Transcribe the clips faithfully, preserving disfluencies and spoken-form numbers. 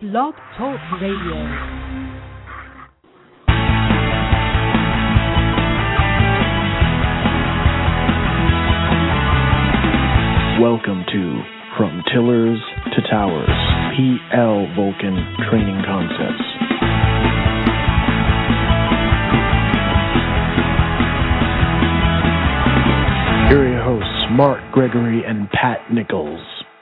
Blog Talk Radio. Welcome to From Tillers to Towers, P L Vulcan Training Concepts. Here are your hosts, Mark Gregory and Pat Nichols.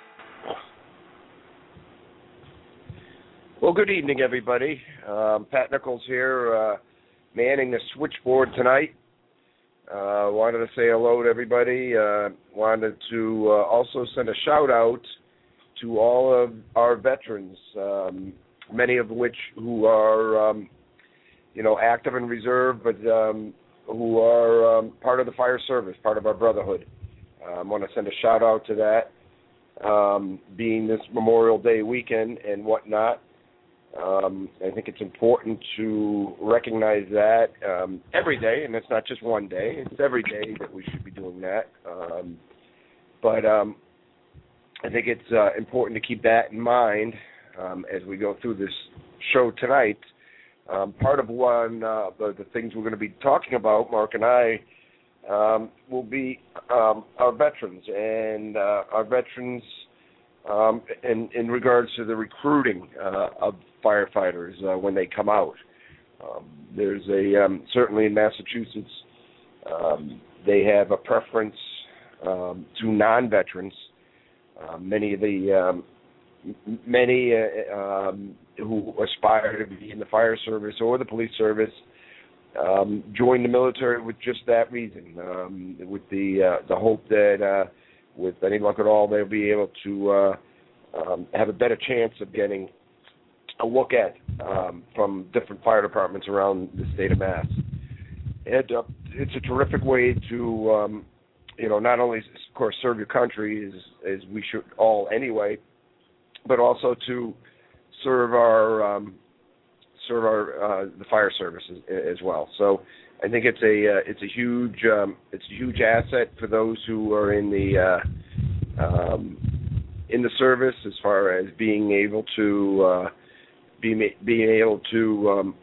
Well, good evening, everybody. Um, Pat Nichols here, uh, manning the switchboard tonight. Uh, wanted to say hello to everybody. Uh, wanted to uh, also send a shout-out to all of our veterans, um, many of which who are, um, you know, active in reserve, but um, who are um, part of the fire service, part of our brotherhood. I um, want to send a shout-out to that, um, being this Memorial Day weekend and whatnot. Um, I think it's important to recognize that um, every day, and it's not just one day. It's every day that we should be doing that. Um, but um, I think it's uh, important to keep that in mind um, as we go through this show tonight. Um, part of one uh, the, the things we're going to be talking about, Mark and I, um, will be um, our veterans and uh, our veterans um, in, in regards to the recruiting uh, of firefighters uh, when they come out. Um, there's a um, certainly in Massachusetts, um, they have a preference um, to non-veterans. Uh, many of the um, many uh, um, who aspire to be in the fire service or the police service um, join the military with just that reason, um, with the uh, the hope that uh, with any luck at all they'll be able to uh, um, have a better chance of getting a look at um, from different fire departments around the state of Mass. And uh, it's a terrific way to, um, you know, not only, of course, serve your country as, as we should all anyway, but also to serve our um, serve our uh, the fire service as, as well. So I think it's a uh, it's a huge um, it's a huge asset for those who are in the uh, um, in the service as far as being able to. Uh, Being, being able to um,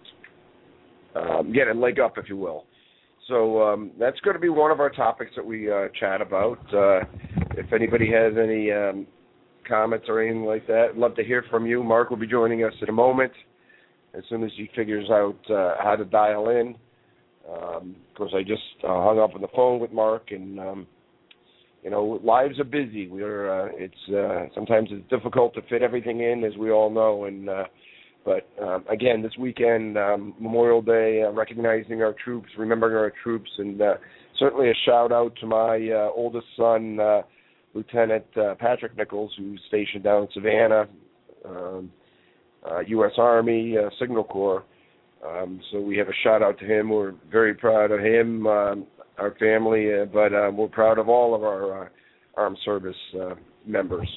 um, get a leg up, if you will. So um, that's going to be one of our topics that we uh, chat about. Uh, if anybody has any um, comments or anything like that, I'd love to hear from you. Mark will be joining us in a moment as soon as he figures out uh, how to dial in. Um, of course, I just uh, hung up on the phone with Mark, and um, you know, lives are busy. We're uh, it's uh, sometimes it's difficult to fit everything in, as we all know. And uh, but um, again, this weekend, um, Memorial Day, uh, recognizing our troops, remembering our troops, and uh, certainly a shout out to my uh, oldest son, uh, Lieutenant uh, Patrick Nichols, who's stationed down in Savannah, um, uh, U S Army uh, Signal Corps. Um, so we have a shout out to him. We're very proud of him. Um, our family, uh, but uh, we're proud of all of our uh, armed service uh, members.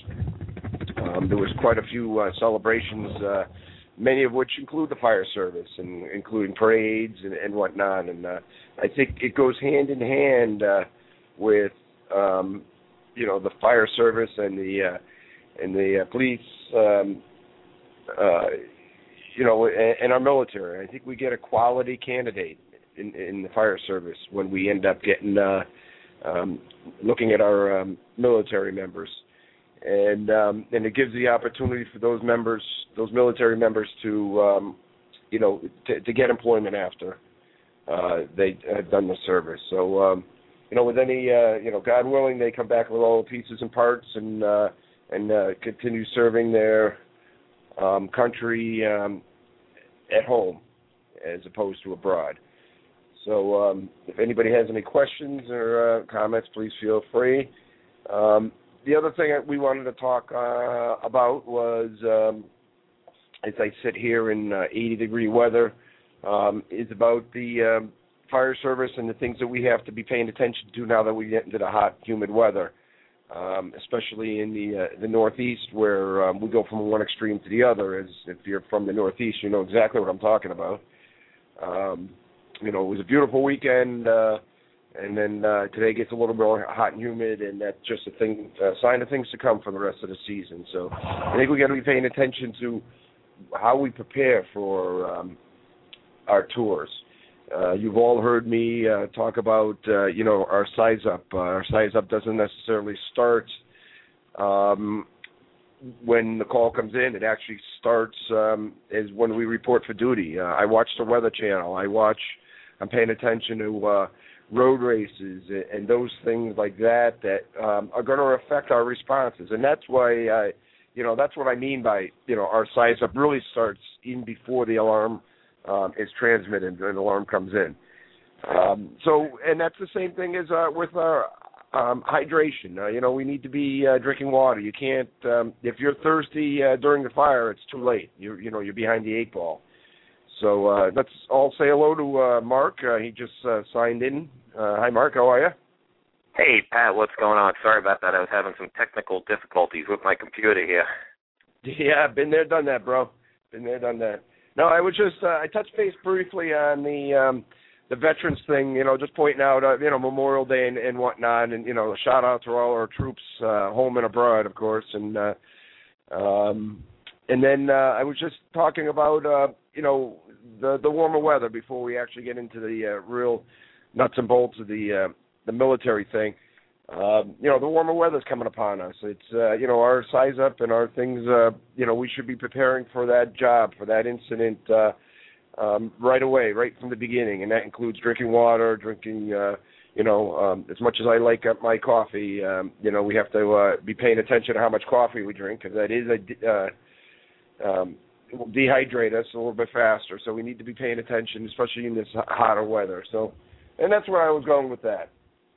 Um, there was quite a few uh, celebrations, uh, many of which include the fire service, and including parades and, and whatnot. And uh, I think it goes hand in hand uh, with, um, you know, the fire service and the uh, and the uh, police, um, uh, you know, and, and our military. I think we get a quality candidate In, in the fire service when we end up getting uh, um, looking at our um, military members, and um, and it gives the opportunity for those members, those military members, to um, you know to, to get employment after uh, they have done the service. So um, you know, with any uh, you know, God willing, they come back with all the pieces and parts and uh, and uh, continue serving their um, country um, at home as opposed to abroad. So um, if anybody has any questions or uh, comments, please feel free. Um, the other thing that we wanted to talk uh, about was, um, as I sit here in uh, eighty-degree weather, um, is about the um, fire service and the things that we have to be paying attention to now that we get into the hot, humid weather, um, especially in the uh, the Northeast, where um, we go from one extreme to the other. As if you're from the Northeast, you know exactly what I'm talking about. Um, You know, it was a beautiful weekend uh, And then uh, today gets a little more hot and humid, and that's just a thing, a sign of things to come for the rest of the season. So I think we got to be paying attention to how we prepare for um, our tours. Uh, you've all heard me uh, talk about, uh, you know, our size up. Uh, our size up doesn't necessarily start um, when the call comes in. It actually starts um, is when we report for duty. Uh, I watch the Weather Channel. I watch. I'm paying attention to uh, road races and those things like that that um, are going to affect our responses. And that's why, I, you know, that's what I mean by, you know, our size up really starts even before the alarm um, is transmitted and the alarm comes in. Um, so, and that's the same thing as uh, with our um, hydration. Uh, you know, we need to be uh, drinking water. You can't, um, if you're thirsty uh, during the fire, it's too late. You, you know, you're behind the eight ball. So uh, let's all say hello to uh, Mark. Uh, he just uh, signed in. Uh, hi, Mark. How are you? Hey, Pat. What's going on? Sorry about that. I was having some technical difficulties with my computer here. Yeah, been there, done that, bro. Been there, done that. No, I was just uh, I touched base briefly on the um, the veterans thing. You know, just pointing out, uh, you know, Memorial Day and, and whatnot, and you know, shout out to all our troops, uh, home and abroad, of course, and uh, um, and then uh, I was just talking about, uh, you know. The, the warmer weather before we actually get into the uh, real nuts and bolts of the uh, the military thing. Um, you know, the warmer weather's coming upon us. It's, uh, you know, our size up and our things, uh, you know, we should be preparing for that job, for that incident uh, um, right away, right from the beginning. And that includes drinking water, drinking, uh, you know, um, as much as I like up my coffee, um, you know, we have to uh, be paying attention to how much coffee we drink because that is a... Uh, um, it will dehydrate us a little bit faster, so we need to be paying attention, especially in this hotter weather. So, and that's where I was going with that.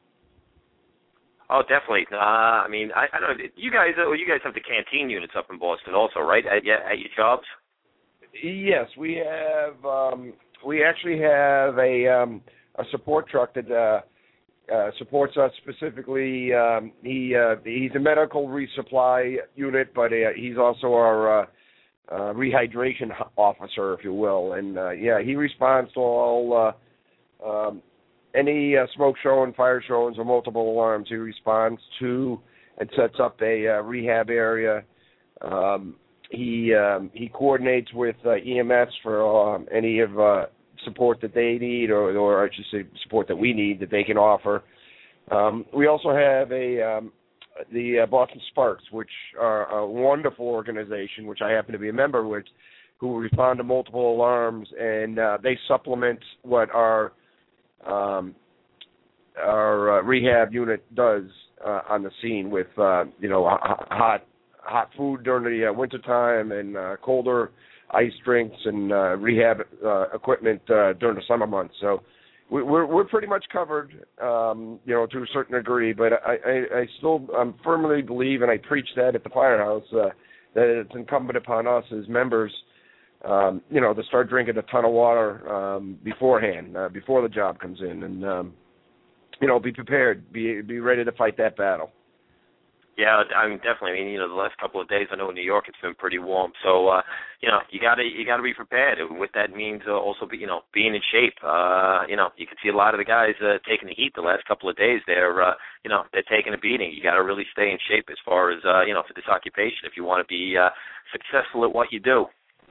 Oh, definitely. Uh, I mean, I, I don't know. You guys, uh, you guys have the canteen units up in Boston, also, right? At, at your jobs. Yes, we have. Um, we actually have a um, a support truck that uh, uh, supports us specifically. Um, he uh, he's a medical resupply unit, but uh, he's also our uh, Uh, rehydration officer, if you will, and uh, yeah, he responds to all uh, um, any uh, smoke showing, fire showings, or multiple alarms. He responds to and sets up a uh, rehab area. Um, he um, he coordinates with uh, E M S for um, any of uh, support that they need, or, or I should say support that we need that they can offer. Um, we also have a um, the uh, Boston Sparks, which are a wonderful organization, which I happen to be a member with, who respond to multiple alarms, and uh, they supplement what our um, our uh, rehab unit does uh, on the scene with uh, you know hot hot food during the uh, wintertime and uh, colder ice drinks and uh, rehab uh, equipment uh, during the summer months. So. We're we're pretty much covered, um, you know, to a certain degree. But I, I, I still um, firmly believe, and I preach that at the firehouse, uh, that it's incumbent upon us as members, um, you know, to start drinking a ton of water um, beforehand, uh, before the job comes in, and um, you know, be prepared, be be ready to fight that battle. Yeah, I mean, definitely. I mean, you know, the last couple of days, I know in New York it's been pretty warm, so uh, you know, you gotta you gotta be prepared. And what that means, uh, also, be, you know, being in shape. Uh, you know, you can see a lot of the guys uh, taking the heat the last couple of days. They're, uh, you know, they're taking a beating. You got to really stay in shape as far as, uh, you know, for this occupation if you want to be uh, successful at what you do.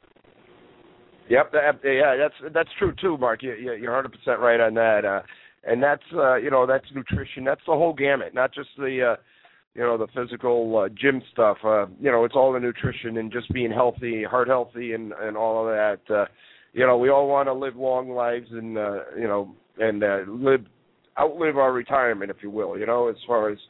Yep, that, yeah, that's that's true too, Mark. You, you're one hundred percent right on that. Uh, and that's, uh, you know, that's nutrition. That's the whole gamut, not just the. Uh, you know, the physical uh, gym stuff, uh, you know, it's all the nutrition and just being healthy, heart healthy and, and all of that. Uh, you know, we all want to live long lives and, uh, you know, and uh, live, outlive our retirement, if you will, you know, as far as,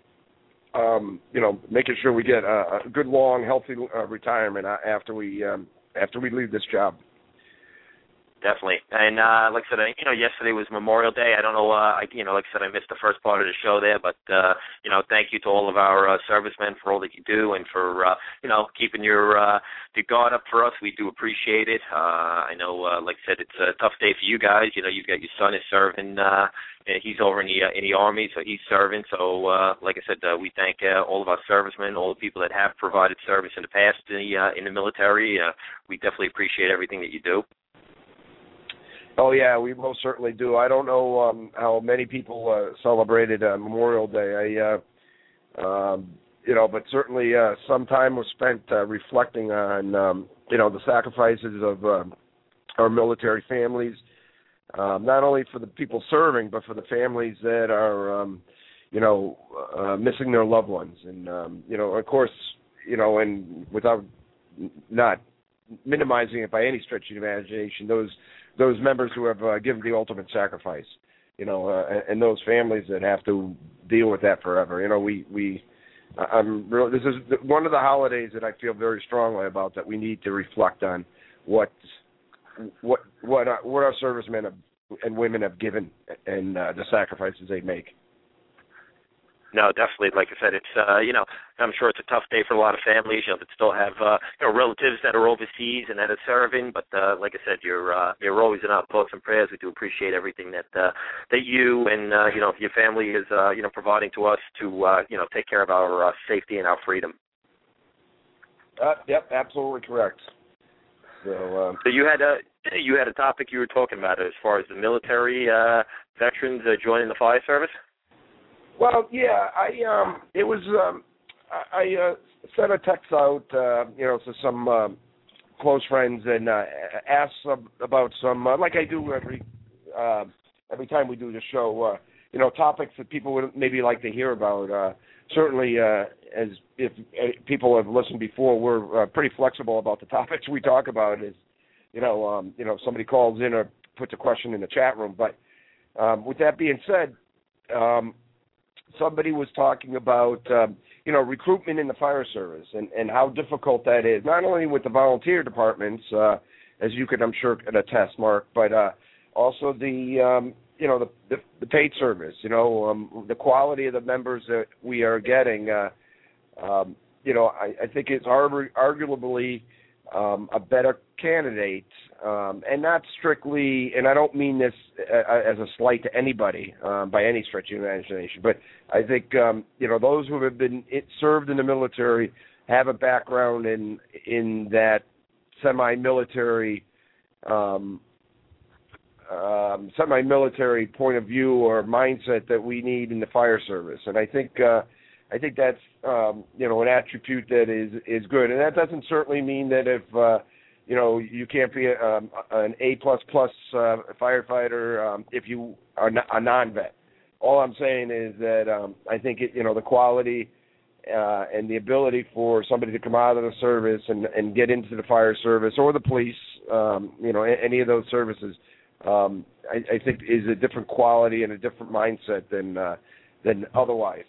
um, you know, making sure we get a, a good, long, healthy uh, retirement after we, um, after we leave this job. Definitely. And uh, like I said, you know, yesterday was Memorial Day. I don't know, uh, I, you know, like I said, I missed the first part of the show there, but, uh, you know, thank you to all of our uh, servicemen for all that you do and for, uh, you know, keeping your, uh, your guard up for us. We do appreciate it. Uh, I know, uh, like I said, it's a tough day for you guys. You know, you've got your son is serving, uh, he's over in the, uh, in the Army, so he's serving. So, uh, like I said, uh, we thank uh, all of our servicemen, all the people that have provided service in the past in the, uh, in the military. Uh, we definitely appreciate everything that you do. Oh, yeah, we most certainly do. I don't know um, how many people uh, celebrated uh, Memorial Day. I, uh, um, you know, but certainly uh, some time was spent uh, reflecting on, um, you know, the sacrifices of uh, our military families, um, not only for the people serving, but for the families that are, um, you know, uh, missing their loved ones. And, um, you know, of course, you know, and without not minimizing it by any stretch of the imagination, those those members who have uh, given the ultimate sacrifice, you know, uh, and, and those families that have to deal with that forever. You know, we, we I'm real, this is one of the holidays that I feel very strongly about, that we need to reflect on what what what our, what our servicemen have, and women have given, and uh, the sacrifices they make. No, definitely. Like I said, it's uh, you know, I'm sure it's a tough day for a lot of families, you know, that still have uh, you know, relatives that are overseas and that are serving. But uh, like I said, you're uh, you're always in our thoughts and prayers. We do appreciate everything that uh, that you and uh, you know, your family is uh, you know, providing to us to uh, you know, take care of our uh, safety and our freedom. Uh, yep, absolutely correct. So, um, so you had a you had a topic you were talking about as far as the military uh, veterans uh, joining the fire service. Well, yeah, I um, it was um, I, I uh, sent a text out, uh, you know, to some uh, close friends and uh, asked some, about some, uh, like I do every uh, every time we do the show, uh, you know, topics that people would maybe like to hear about. Uh, certainly, uh, as if uh, people have listened before, we're uh, pretty flexible about the topics we talk about. Is you know, um, you know, if somebody calls in or puts a question in the chat room. But um, with that being said. Um, Somebody was talking about, um, you know, recruitment in the fire service and, and how difficult that is, not only with the volunteer departments, uh, as you could, I'm sure, attest, Mark, but uh, also the, um, you know, the, the, the paid service, you know, um, the quality of the members that we are getting, uh, um, you know, I, I think it's argu- arguably um, a better candidate, um, and not strictly, and I don't mean this uh, as a slight to anybody um, by any stretch of the imagination, but I think, um, you know, those who have been it, served in the military have a background in in that semi-military um, um, semi-military point of view or mindset that we need in the fire service, and I think uh, I think that's um, you know, an attribute that is is good, and that doesn't certainly mean that if uh, you know, you can't be a, um, an A plus plus uh, firefighter um, if you are a non-vet. All I'm saying is that um, I think it, you know, the quality uh, and the ability for somebody to come out of the service and, and get into the fire service or the police, um, you know, any of those services, um, I, I think is a different quality and a different mindset than uh, than otherwise.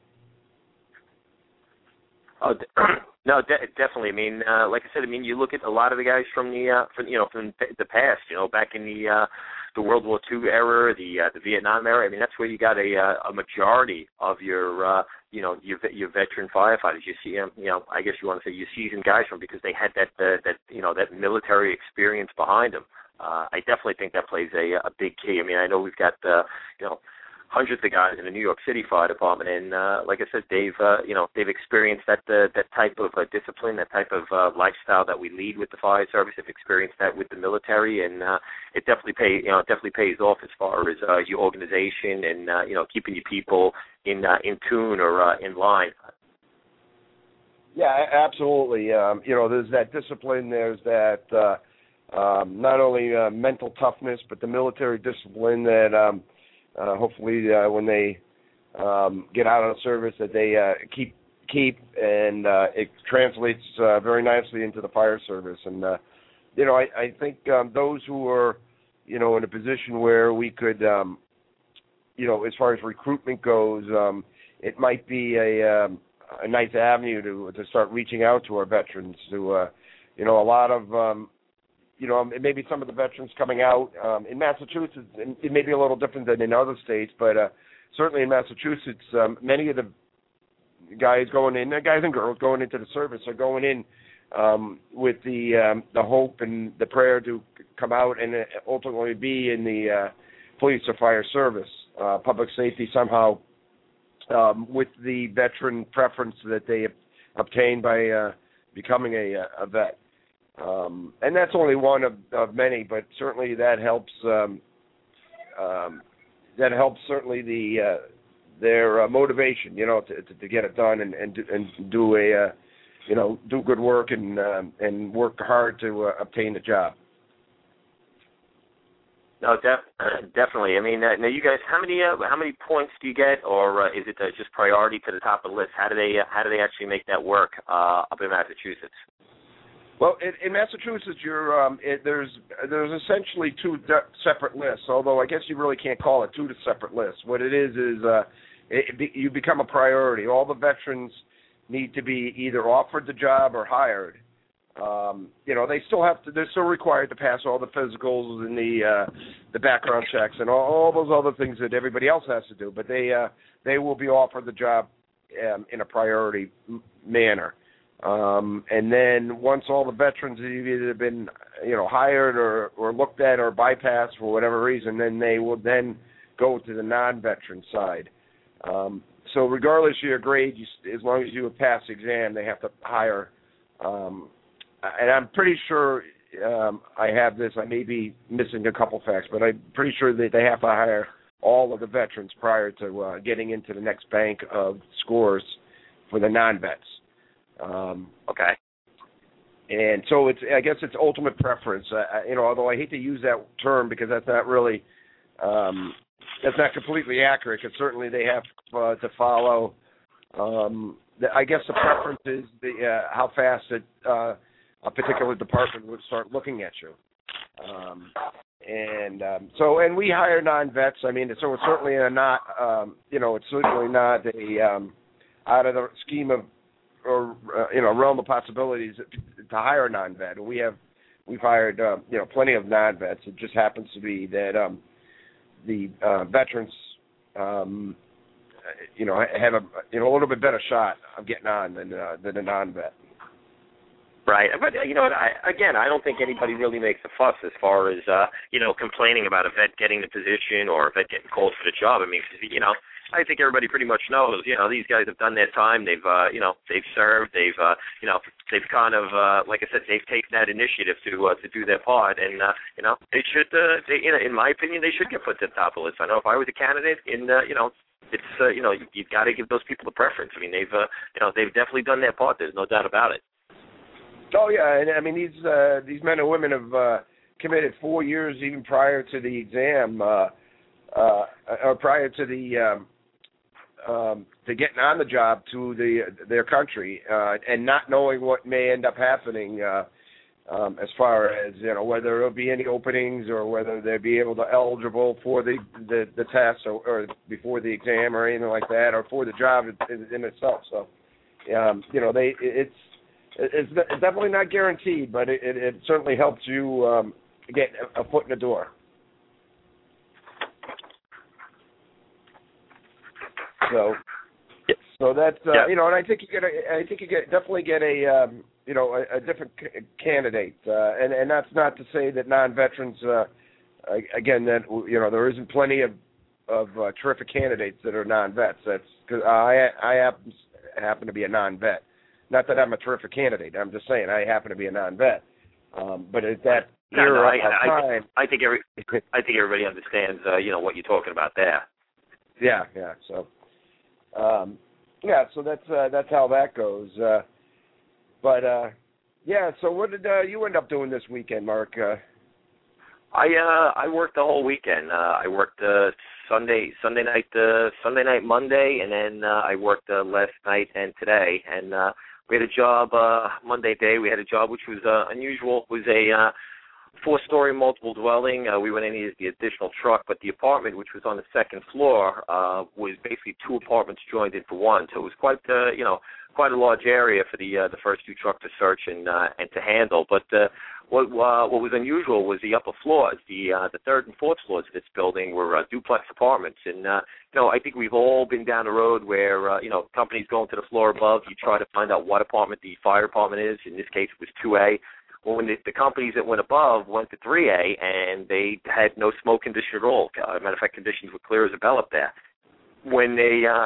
Oh, no, de- definitely. I mean, uh, like I said, I mean, you look at a lot of the guys from the, uh, from you know, from the past. You know, back in the uh, the World War Two era, the uh, the Vietnam era. I mean, that's where you got a uh, a majority of your, uh, you know, your your veteran firefighters. You see them, you know, I guess you want to say your seasoned guys from because they had that uh, that you know, that military experience behind them. Uh, I definitely think that plays a a big key. I mean, I know we've got uh, you know, hundreds of guys in the New York City Fire Department, and uh, like I said, they've uh, you know, they've experienced that uh, that type of uh, discipline, that type of uh, lifestyle that we lead with the fire service. They've experienced that with the military, and uh, it definitely pay you know, it definitely pays off as far as uh, your organization and uh, you know, keeping your people in uh, in tune or uh, in line. Yeah, absolutely. Um, you know, there's that discipline. There's that uh, um, not only uh, mental toughness, but the military discipline that. Um, Uh, hopefully, uh, when they um, get out of the service, that they uh, keep keep, and uh, it translates uh, very nicely into the fire service. And uh, you know, I, I think um, those who are, you know, in a position where we could, um, you know, as far as recruitment goes, um, it might be a, um, a nice avenue to to start reaching out to our veterans. To uh, you know, a lot of um, You know, maybe some of the veterans coming out um, in Massachusetts, it may be a little different than in other states, but uh, certainly in Massachusetts, um, many of the guys going in, uh, guys and girls going into the service are going in um, with the um, the hope and the prayer to come out and ultimately be in the uh, police or fire service, uh, public safety somehow, um, with the veteran preference that they obtain by uh, becoming a, a vet. Um, and that's only one of, of many, but certainly that helps. Um, um, that helps certainly the uh, their uh, motivation, you know, to, to, to get it done and and do, and do a uh, you know do good work and um, and work hard to uh, obtain the job. No, def- definitely. I mean, uh, now you guys, how many uh, how many points do you get, or uh, is it uh, just priority to the top of the list? How do they uh, how do they actually make that work uh, up in Massachusetts? Well, in, in Massachusetts, you're um, it, there's there's essentially two de- separate lists. Although I guess you really can't call it two separate lists. What it is is uh, it, it be, you become a priority. All the veterans need to be either offered the job or hired. Um, you know, they still have to. They're still required to pass all the physicals and the uh, the background checks and all, all those other things that everybody else has to do. But they uh, they will be offered the job um, in a priority m- manner. Um, and then once all the veterans have either been, you know, hired or, or looked at or bypassed for whatever reason, then they will then go to the non-veteran side. Um, so regardless of your grade, you, as long as you have passed the exam, they have to hire. Um, and I'm pretty sure um, I have this. I may be missing a couple facts, but I'm pretty sure that they have to hire all of the veterans prior to uh, getting into the next bank of scores for the non-vets. Um, okay. And so it's, I guess it's ultimate preference. Uh, you know, although I hate to use that term because that's not really, um, that's not completely accurate. Because certainly they have uh, to follow. Um, the, I guess the preference is the uh, how fast it, uh, a particular department would start looking at you. Um, and um, so, and we hire non-vets. I mean, so it's certainly a not, um, you know, it's certainly not a um, out of the scheme of or uh, you know realm of possibilities to hire a non-vet. And we have we've hired uh, you know plenty of non-vets. It just happens to be that um, the uh, veterans um, you know have a you know a little bit better shot of getting on than uh, than a non-vet. Right, but you know what? I, again, I don't think anybody really makes a fuss as far as uh, you know complaining about a vet getting the position or a vet getting called for the job. I mean, you know. I think everybody pretty much knows, you know, these guys have done their time. They've, uh, you know, they've served. They've, uh, you know, they've kind of, uh, like I said, they've taken that initiative to uh, to do their part. And, uh, you know, they should, uh, they, you know, in my opinion, they should get put to the top of the list. I know if I was a candidate, in, uh, you know, it's, uh, you know, you, you've got to give those people the preference. I mean, they've, uh, you know, they've definitely done their part. There's no doubt about it. Oh yeah, and I mean these uh, these men and women have uh, committed four years even prior to the exam, uh, uh, or prior to the. Um, Um, to getting on the job to the their country uh, and not knowing what may end up happening uh, um, as far as you know whether there'll be any openings or whether they'll be able to eligible for the the, the test or, or before the exam or anything like that or for the job in, in itself. So um, you know they it's it's definitely not guaranteed, but it, it, it certainly helps you um, get a foot in the door. So, so that's uh, yeah. you know, and I think you get, a, I think you get definitely get a, um, you know, a, a different c- candidate, uh, and and that's not to say that non-veterans, uh, again, that you know, there isn't plenty of of uh, terrific candidates that are non-vets. That's because I I happen happen to be a non-vet. Not that I'm a terrific candidate. I'm just saying I happen to be a non-vet. Um, but at that no, era no, I, of time, I, I think every, I think everybody understands, uh, you know, what you're talking about there. Yeah, yeah. So. Um, yeah, so that's uh, that's how that goes. Uh, but uh, yeah, so what did uh, you end up doing this weekend, Mark? Uh, I uh, I worked the whole weekend. Uh, I worked uh, Sunday Sunday night uh, Sunday night Monday, and then uh, I worked uh, last night and today. And uh, we had a job uh, Monday day. We had a job which was uh, unusual. It was a uh, four-story multiple dwelling. Uh, we went in the, the additional truck, but the apartment, which was on the second floor, uh, was basically two apartments joined into one. So it was quite, uh, you know, quite a large area for the uh, the first two trucks to search and uh, and to handle. But uh, what uh, what was unusual was the upper floors. The uh, the third and fourth floors of this building were uh, duplex apartments, and uh, you know, I think we've all been down the road where uh, you know companies going to the floor above. You try to find out what apartment the fire department is. In this case, it was two A. Well, when the, the companies that went above went to three A, and they had no smoke condition at all. Uh, matter of fact, conditions were clear as a bell up there. When they uh,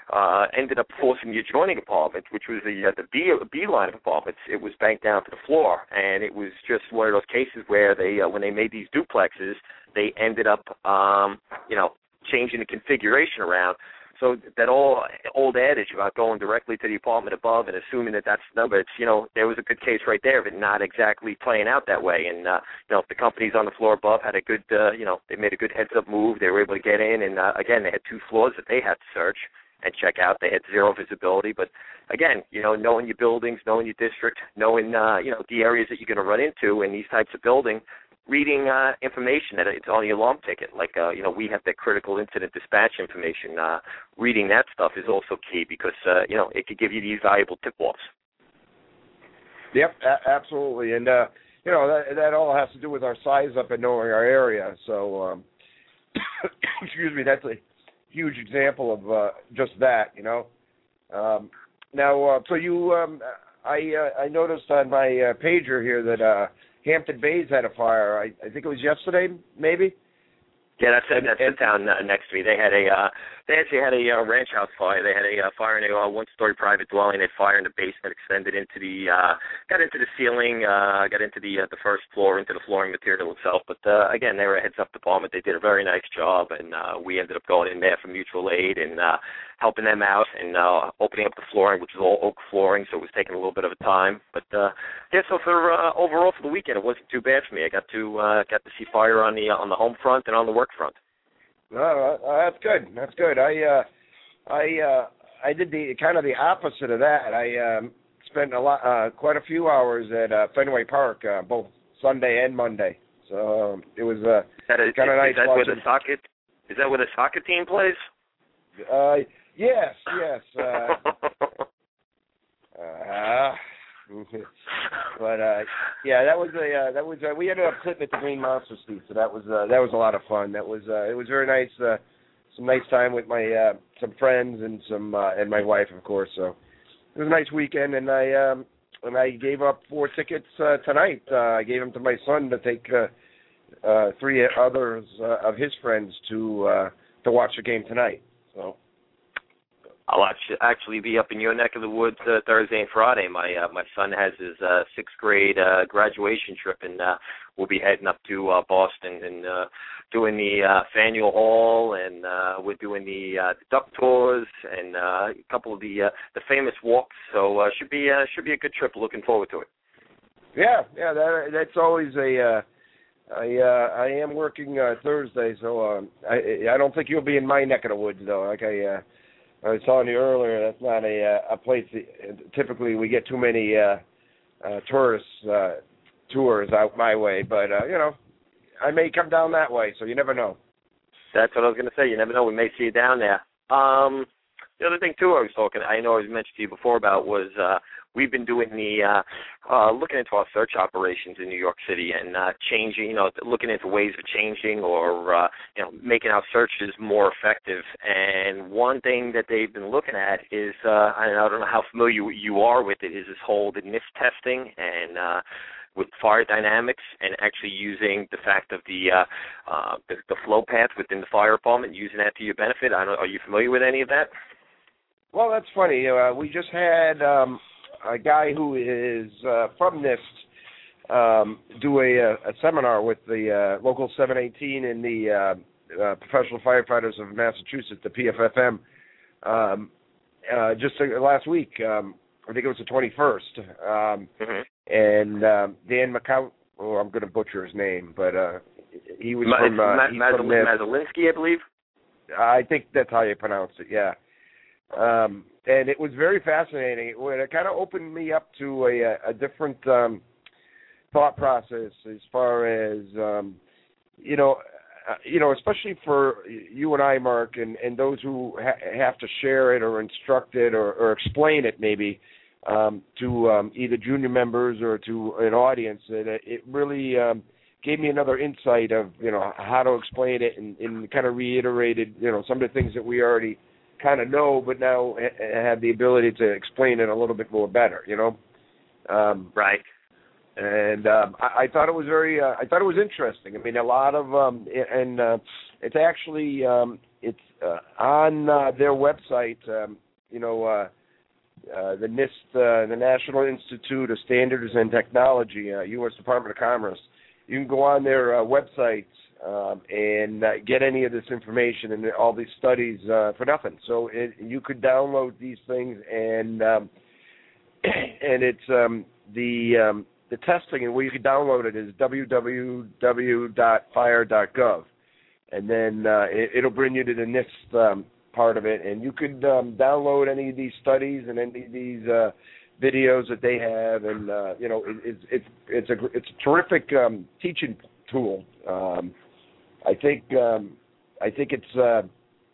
uh, ended up forcing the adjoining apartment, which was the uh, the B, B line of apartments. It was banked down to the floor, and it was just one of those cases where they, uh, when they made these duplexes, they ended up, um, you know, changing the configuration around. So that old, old adage about going directly to the apartment above and assuming that that's the number, it's, you know, there was a good case right there of it not exactly playing out that way. And, uh, you know, if the companies on the floor above had a good, uh, you know, they made a good heads-up move, they were able to get in. And, uh, again, they had two floors that they had to search and check out. They had zero visibility. But, again, you know, knowing your buildings, knowing your district, knowing, uh, you know, the areas that you're going to run into in these types of building, reading uh, information that it's on the alarm ticket, like, uh, you know, we have that critical incident dispatch information. Uh, reading that stuff is also key because, uh, you know, it could give you these valuable tip-offs. Yep, a- absolutely. And, uh, you know, that, that all has to do with our size up and knowing our area. So, um, excuse me, that's a huge example of uh, just that, you know. Um, now, uh, so you, um, I, uh, I noticed on my uh, pager here that uh, Hampton Bays had a fire. I, I think it was yesterday, maybe. Yeah, that's it. And, That's and, the town uh, next to me. They had a, uh, they actually had a uh, ranch house fire. They had a uh, fire in a uh, one-story private dwelling. They had fire in the basement, extended into the, uh, got into the ceiling, uh, got into the uh, the first floor, into the flooring material itself. But uh, again, they were a heads-up department. They did a very nice job, and uh, we ended up going in there for mutual aid and uh, helping them out and uh, opening up the flooring, which was all oak flooring, so it was taking a little bit of a time. But uh, yeah, so for uh, overall for the weekend, it wasn't too bad for me. I got to uh, got to see fire on the uh, on the home front and on the work front. Oh, uh, that's good. That's good. I uh, I uh, I did the kind of the opposite of that. I um, spent a lot, uh, quite a few hours at uh, Fenway Park, uh, both Sunday and Monday. So um, it was uh, kind of nice. Is that where the soccer? Is that where the soccer team plays? Uh, yes, yes. Uh, uh, but uh, yeah, that was a uh, that was uh, we ended up sitting at the Green Monster seat, so that was uh, that was a lot of fun. That was uh, it was very nice, uh, some nice time with my uh, some friends and some uh, and my wife, of course. So it was a nice weekend, and I um, and I gave up four tickets uh, tonight. Uh, I gave them to my son to take uh, uh, three others uh, of his friends to uh, to watch the game tonight. So. I'll actually be up in your neck of the woods uh, Thursday and Friday. My uh, my son has his uh, sixth grade uh, graduation trip, and uh, we'll be heading up to uh, Boston and uh, doing the uh, Faneuil Hall, and uh, we're doing the, uh, the duck tours and uh, a couple of the uh, the famous walks. So uh, should be uh, should be a good trip. Looking forward to it. Yeah, yeah, that, that's always a. Uh, I uh, I am working uh, Thursday, so um, I I don't think you'll be in my neck of the woods though. Like I. Uh, I was telling you earlier, that's not a a place that, typically we get too many uh, uh, tourist uh, tours out my way, but uh, you know, I may come down that way, so you never know. That's what I was going to say. You never know. We may see you down there. Um, the other thing too, I was talking. I know I was mentioned to you before about was uh, we've been doing the uh, uh, looking into our search operations in New York City and uh, changing, you know, looking into ways of changing or uh, you know making our searches more effective. And one thing that they've been looking at is uh, I don't know how familiar you are with it, is this whole the N I S T testing and uh, with fire dynamics and actually using the fact of the uh, uh, the, the flow path within the fire department, using that to your benefit. I don't. Are you familiar with any of that? Well, that's funny. Uh, we just had um, a guy who is uh, from N I S T um, do a, a seminar with the uh, local seven eighteen and the uh, uh, Professional Firefighters of Massachusetts, the P F F M, um, uh, just uh, last week. Um, I think it was the twenty-first. Um, mm-hmm. And um, Dan McCount, oh, I'm going to butcher his name, but uh, he was Ma- from, uh, Ma- he's Mazal- from N I S T. Mazalinsky, I believe. I think that's how you pronounce it, yeah. Um, and it was very fascinating. It, it kind of opened me up to a, a different um, thought process as far as, um, you know, uh, you know, especially for you and I, Mark, and, and those who ha- have to share it or instruct it or, or explain it maybe um, to um, either junior members or to an audience. And it, it really um, gave me another insight of, you know, how to explain it and, and kind of reiterated, you know, some of the things that we already kind of know, but now have the ability to explain it a little bit more better, you know. Um, right. And um, I, I thought it was very, uh, I thought it was interesting. I mean, a lot of, um, and uh, it's actually um, it's uh, on uh, their website. Um, you know, uh, uh, the NIST, uh, the National Institute of Standards and Technology, uh, U S Department of Commerce. You can go on their uh, website um, and uh, get any of this information and all these studies uh, for nothing. So it, you could download these things, and um, and it's um, the um, the testing, and where you can download it is w w w dot fire dot gov, and then uh, it, it'll bring you to the NIST um, part of it, and you could um, download any of these studies and any of these uh, videos that they have, and uh, you know, it, it's it's it's a it's a terrific um, teaching tool. Um, I think um, I think it's uh,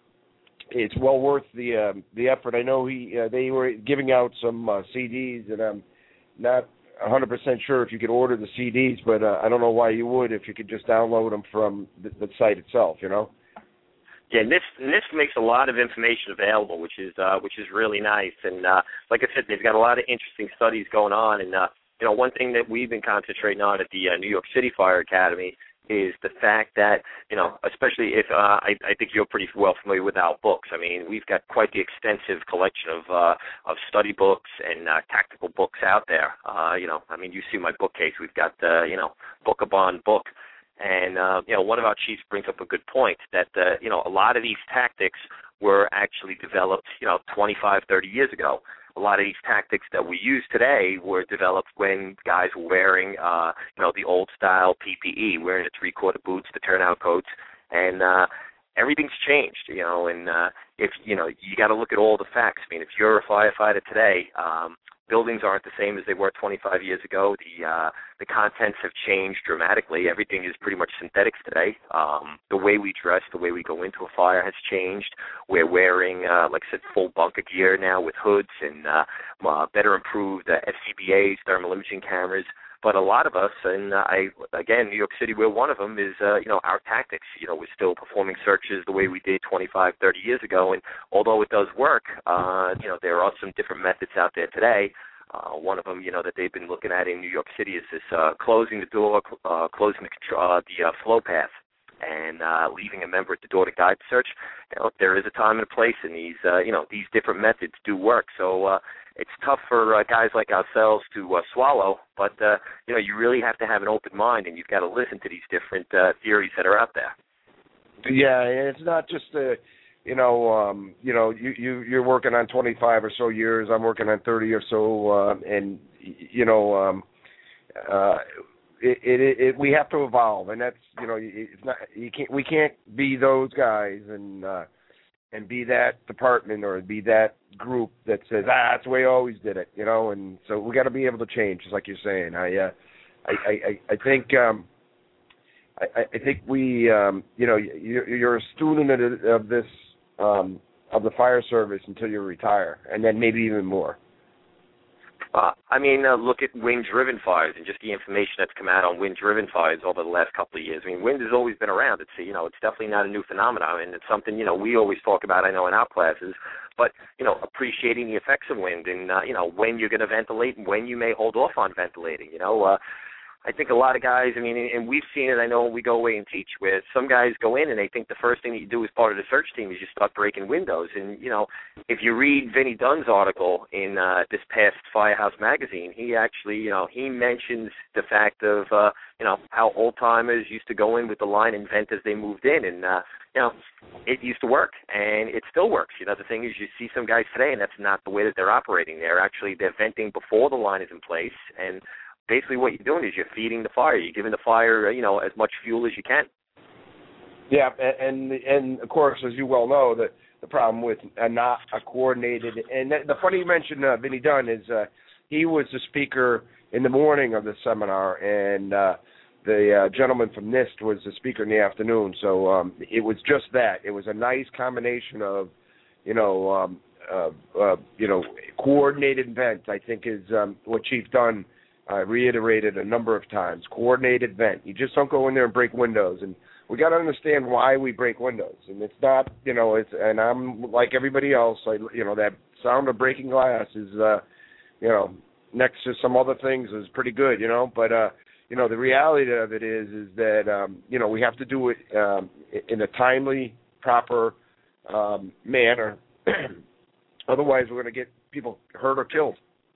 it's well worth the uh, the effort. I know he uh, they were giving out some uh, C Ds, and I'm not one hundred percent sure if you could order the C Ds, but uh, I don't know why you would if you could just download them from the, the site itself. You know. Yeah, NIST, NIST makes a lot of information available, which is uh, which is really nice. And uh, like I said, they've got a lot of interesting studies going on. And uh, you know, one thing that we've been concentrating on at the uh, New York City Fire Academy is the fact that, you know, especially if uh, I, I think you're pretty well familiar with our books. I mean, we've got quite the extensive collection of uh, of study books and uh, tactical books out there. Uh, you know, I mean, you see my bookcase. We've got uh, you know, book upon book. And, uh, you know, one of our chiefs brings up a good point that, uh, you know, a lot of these tactics were actually developed, you know, twenty-five, thirty years ago. A lot of these tactics that we use today were developed when guys were wearing, uh, you know, the old-style P P E, wearing the three-quarter boots, the turnout coats, and uh, everything's changed, you know, and uh, if, you know, you got to look at all the facts. I mean, if you're a firefighter today, um, buildings aren't the same as they were twenty-five years ago. The uh, the contents have changed dramatically. Everything is pretty much synthetics today. Um, the way we dress, the way we go into a fire has changed. We're wearing, uh, like I said, full bunker gear now with hoods and uh, uh, better improved uh, F C B As, thermal imaging cameras. But a lot of us, and uh, I again, New York City, we're one of them, is, uh, you know, our tactics. You know, we're still performing searches the way we did twenty-five, thirty years ago. And although it does work, uh, you know, there are some different methods out there today. Uh, one of them, you know, that they've been looking at in New York City is this uh, closing the door, uh, closing the, uh, the uh, flow path, and uh, leaving a member at the door to guide the search. You know, there is a time and a place, and these, uh, you know, these different methods do work. So uh, it's tough for uh, guys like ourselves to uh, swallow, but uh, you know, you really have to have an open mind, and you've got to listen to these different uh, theories that are out there. Yeah, and it's not just a. You know, um, you know, you, you you're working on twenty-five or so years. I'm working on thirty or so, uh, and you know, um, uh, it, it, it we have to evolve, and that's you know, it's not you can't we can't be those guys and uh, and be that department or be that group that says ah that's the way I always did it, you know, and so we got to be able to change, just like you're saying. I uh, I, I I think. Um, I, I think we, um, you know, you're, you're a student of, of this, um, of the fire service until you retire, and then maybe even more. Uh, I mean, uh, look at wind-driven fires and just the information that's come out on wind-driven fires over the last couple of years. I mean, wind has always been around. It's, you know, it's definitely not a new phenomenon, and it's something, you know, we always talk about, I know, in our classes, but, you know, appreciating the effects of wind and, uh, you know, when you're going to ventilate and when you may hold off on ventilating, you know. Uh, I think a lot of guys, I mean, and we've seen it, I know when we go away and teach, where some guys go in and they think the first thing that you do as part of the search team is you start breaking windows. And, you know, if you read Vinny Dunn's article in uh, this past Firehouse magazine, he actually, you know, he mentions the fact of, uh, you know, how old-timers used to go in with the line and vent as they moved in. And, uh, you know, it used to work, and it still works. You know, the thing is you see some guys today, and that's not the way that they're operating. They're actually, they're venting before the line is in place, and basically what you're doing is you're feeding the fire. You're giving the fire, you know, as much fuel as you can. Yeah, and and of course, as you well know, the the problem with a not a coordinated, and the funny you mentioned uh, Vinny Dunn is uh, he was the speaker in the morning of the seminar, and uh, the uh, gentleman from NIST was the speaker in the afternoon. So um, it was just that. It was a nice combination of, you know, um, uh, uh, you know, coordinated vent. I think is um, what Chief Dunn uh, reiterated a number of times. Coordinated vent. You just don't go in there and break windows. And we got to understand why we break windows. And it's not, you know, it's, and I'm like everybody else. I, you know, that sound of breaking glass is, uh, you know, next to some other things is pretty good, you know. But uh, you know, the reality of it is, is that um, you know, we have to do it um, in a timely, proper um, manner. Otherwise, we're going to get people hurt or killed.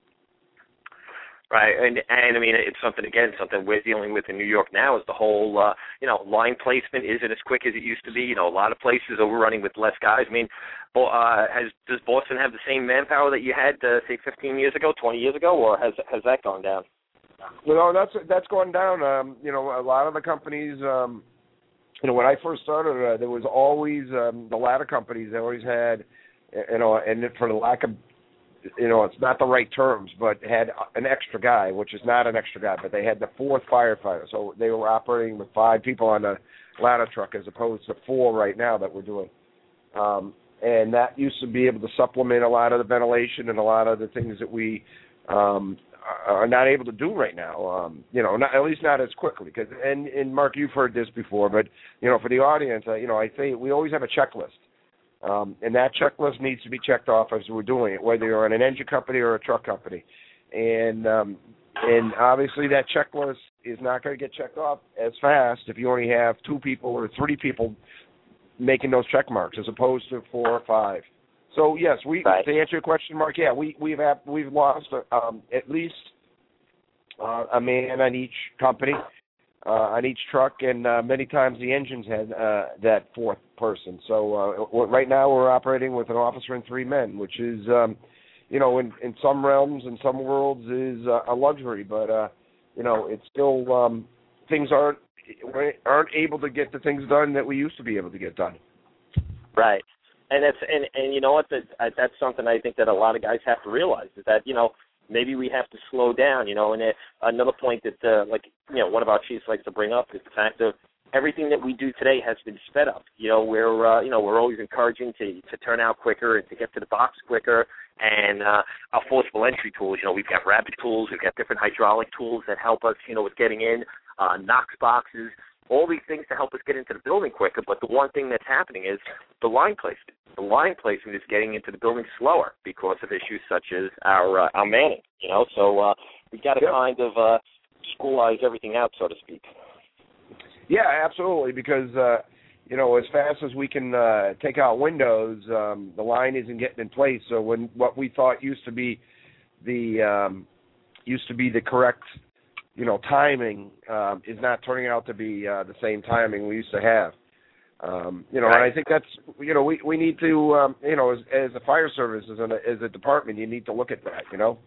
Right, and and I mean it's something again, something we're dealing with in New York now is the whole uh, you know line placement isn't as quick as it used to be. You know, a lot of places are running with less guys. I mean, uh, has does Boston have the same manpower that you had uh, say fifteen years ago, twenty years ago, or has has that gone down? No, that's that's gone down. Um, you know, a lot of the companies. Um, you know, when I first started, uh, there was always um, the ladder companies. They always had, you know, and for the lack of you know, it's not the right terms, but had an extra guy, which is not an extra guy, but they had the fourth firefighter. So they were operating with five people on the ladder truck as opposed to four right now that we're doing. Um, and that used to be able to supplement a lot of the ventilation and a lot of the things that we um, are not able to do right now, um, you know, not, at least not as quickly. Cause, and, and, Mark, you've heard this before, but, you know, for the audience, uh, you know, I say we always have a checklist. Um, and that checklist needs to be checked off as we're doing it, whether you're in an engine company or a truck company. And um, and obviously that checklist is not going to get checked off as fast if you only have two people or three people making those check marks as opposed to four or five. So yes, we right. to answer your question, Mark, yeah, we we've have, we've lost um, at least uh, a man on each company. Uh, on each truck, and uh, many times the engines had uh, that fourth person. So uh, right now we're operating with an officer and three men, which is, um, you know, in, in some realms, in some worlds, is uh, a luxury. But uh, you know, it's still um, things aren't aren't able to get the things done that we used to be able to get done. Right, and that's and, and you know what? That that's something I think that a lot of guys have to realize is that you know. Maybe we have to slow down, you know, and it, another point that, uh, like, you know, one of our chiefs likes to bring up is the fact of everything that we do today has been sped up. You know, we're, uh, you know, we're always encouraging to to turn out quicker and to get to the box quicker. And uh, our forcible entry tools, you know, we've got rapid tools, we've got different hydraulic tools that help us, you know, with getting in, uh, Knox boxes, all these things to help us get into the building quicker. But the one thing that's happening is the line placement. The line placement is getting into the building slower because of issues such as our uh, our manning, you know. So uh, we've got to yep. kind of uh, schoolize everything out, so to speak. Yeah, absolutely, because, uh, you know, as fast as we can uh, take out windows, um, the line isn't getting in place. So when what we thought used to be the um, used to be the correct, you know, timing um, is not turning out to be uh, the same timing we used to have. Um, you know, right. and I think that's, you know, we, we need to, um, you know, as, as a fire service, as a, as a department, you need to look at that, you know.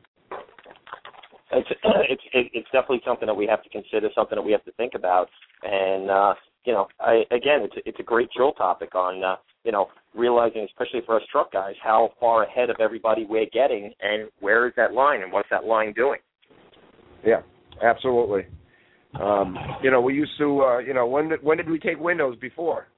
It's, it's, it's definitely something that we have to consider, something that we have to think about. And, uh, you know, I, again, it's, it's a great drill topic on, uh, you know, realizing, especially for us truck guys, how far ahead of everybody we're getting and where is that line and what's that line doing. Yeah, absolutely. Um, you know, we used to, uh, you know, when did, when did we take windows before?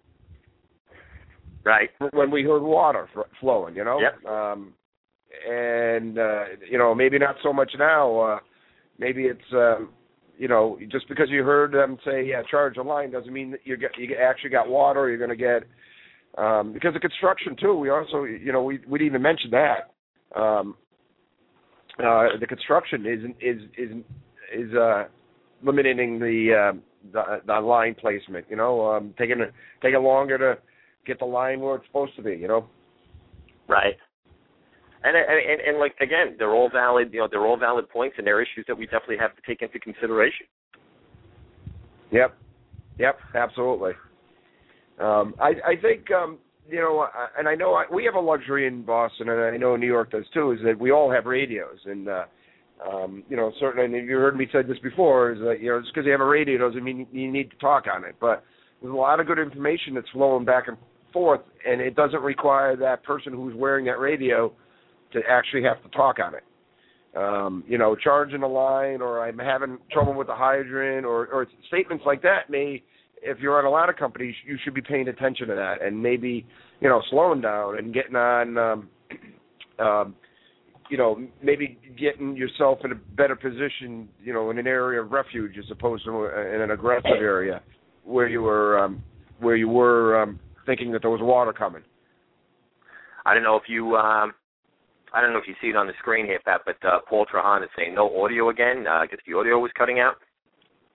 Right. When we heard water f- flowing, you know? Yep. Um, and, uh, you know, maybe not so much now. Uh, maybe it's, um, you know, just because you heard them say, yeah, charge a line doesn't mean that you get, you actually got water or you're going to get, um, because of construction, too, we also, you know, we, we didn't even mention that. Um, uh, the construction is, is, is, is uh, limiting the, uh, the, the line placement, you know, um, taking, taking longer to get the line where it's supposed to be, you know. Right. And, and and like again, they're all valid. You know, they're all valid points, and they're issues that we definitely have to take into consideration. Yep. Yep. Absolutely. Um, I I think um, you know, and I know I, we have a luxury in Boston, and I know New York does too, is that we all have radios, and uh, um, you know, certainly, and you heard me say this before, is that you know, just because you have a radio doesn't mean you need to talk on it, but there's a lot of good information that's flowing back and forth, and it doesn't require that person who's wearing that radio to actually have to talk on it. Um, you know, charging a line, or I'm having trouble with the hydrant, or, or statements like that may, if you're on a lot of companies, you should be paying attention to that, and maybe, you know, slowing down and getting on, um, um, you know, maybe getting yourself in a better position, you know, in an area of refuge as opposed to in an aggressive area where you were, um, where you were um, thinking that there was water coming. I don't know if you, um, I don't know if you see it on the screen here, Pat, but uh, Paul Trahan is saying no audio again. Uh, I guess the audio was cutting out.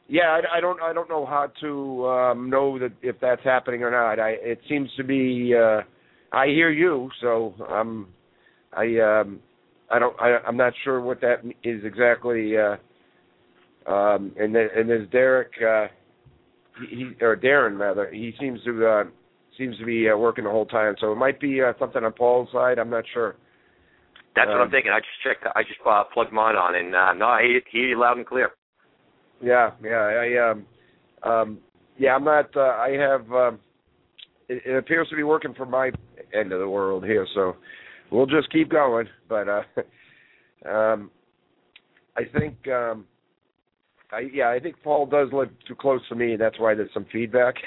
yeah, I, I don't I don't know how to um, know that if that's happening or not. I it seems to be. Uh, I hear you, so um, I um, I don't I, I'm not sure what that is exactly. Uh, um, and then, and there's Derek, uh, he, he or Darren rather. He seems to uh, seems to be uh, working the whole time, so it might be uh, something on Paul's side. I'm not sure. That's um, what I'm thinking. I just checked. I just uh, plugged mine on, and uh, no, I hear you loud and clear. Yeah, yeah, I um, um, yeah, I'm not. Uh, I have. Um, it, it appears to be working for my end of the world here, so we'll just keep going. But uh, um, I think, um, I yeah, I think Paul does live too close to me, and that's why there's some feedback.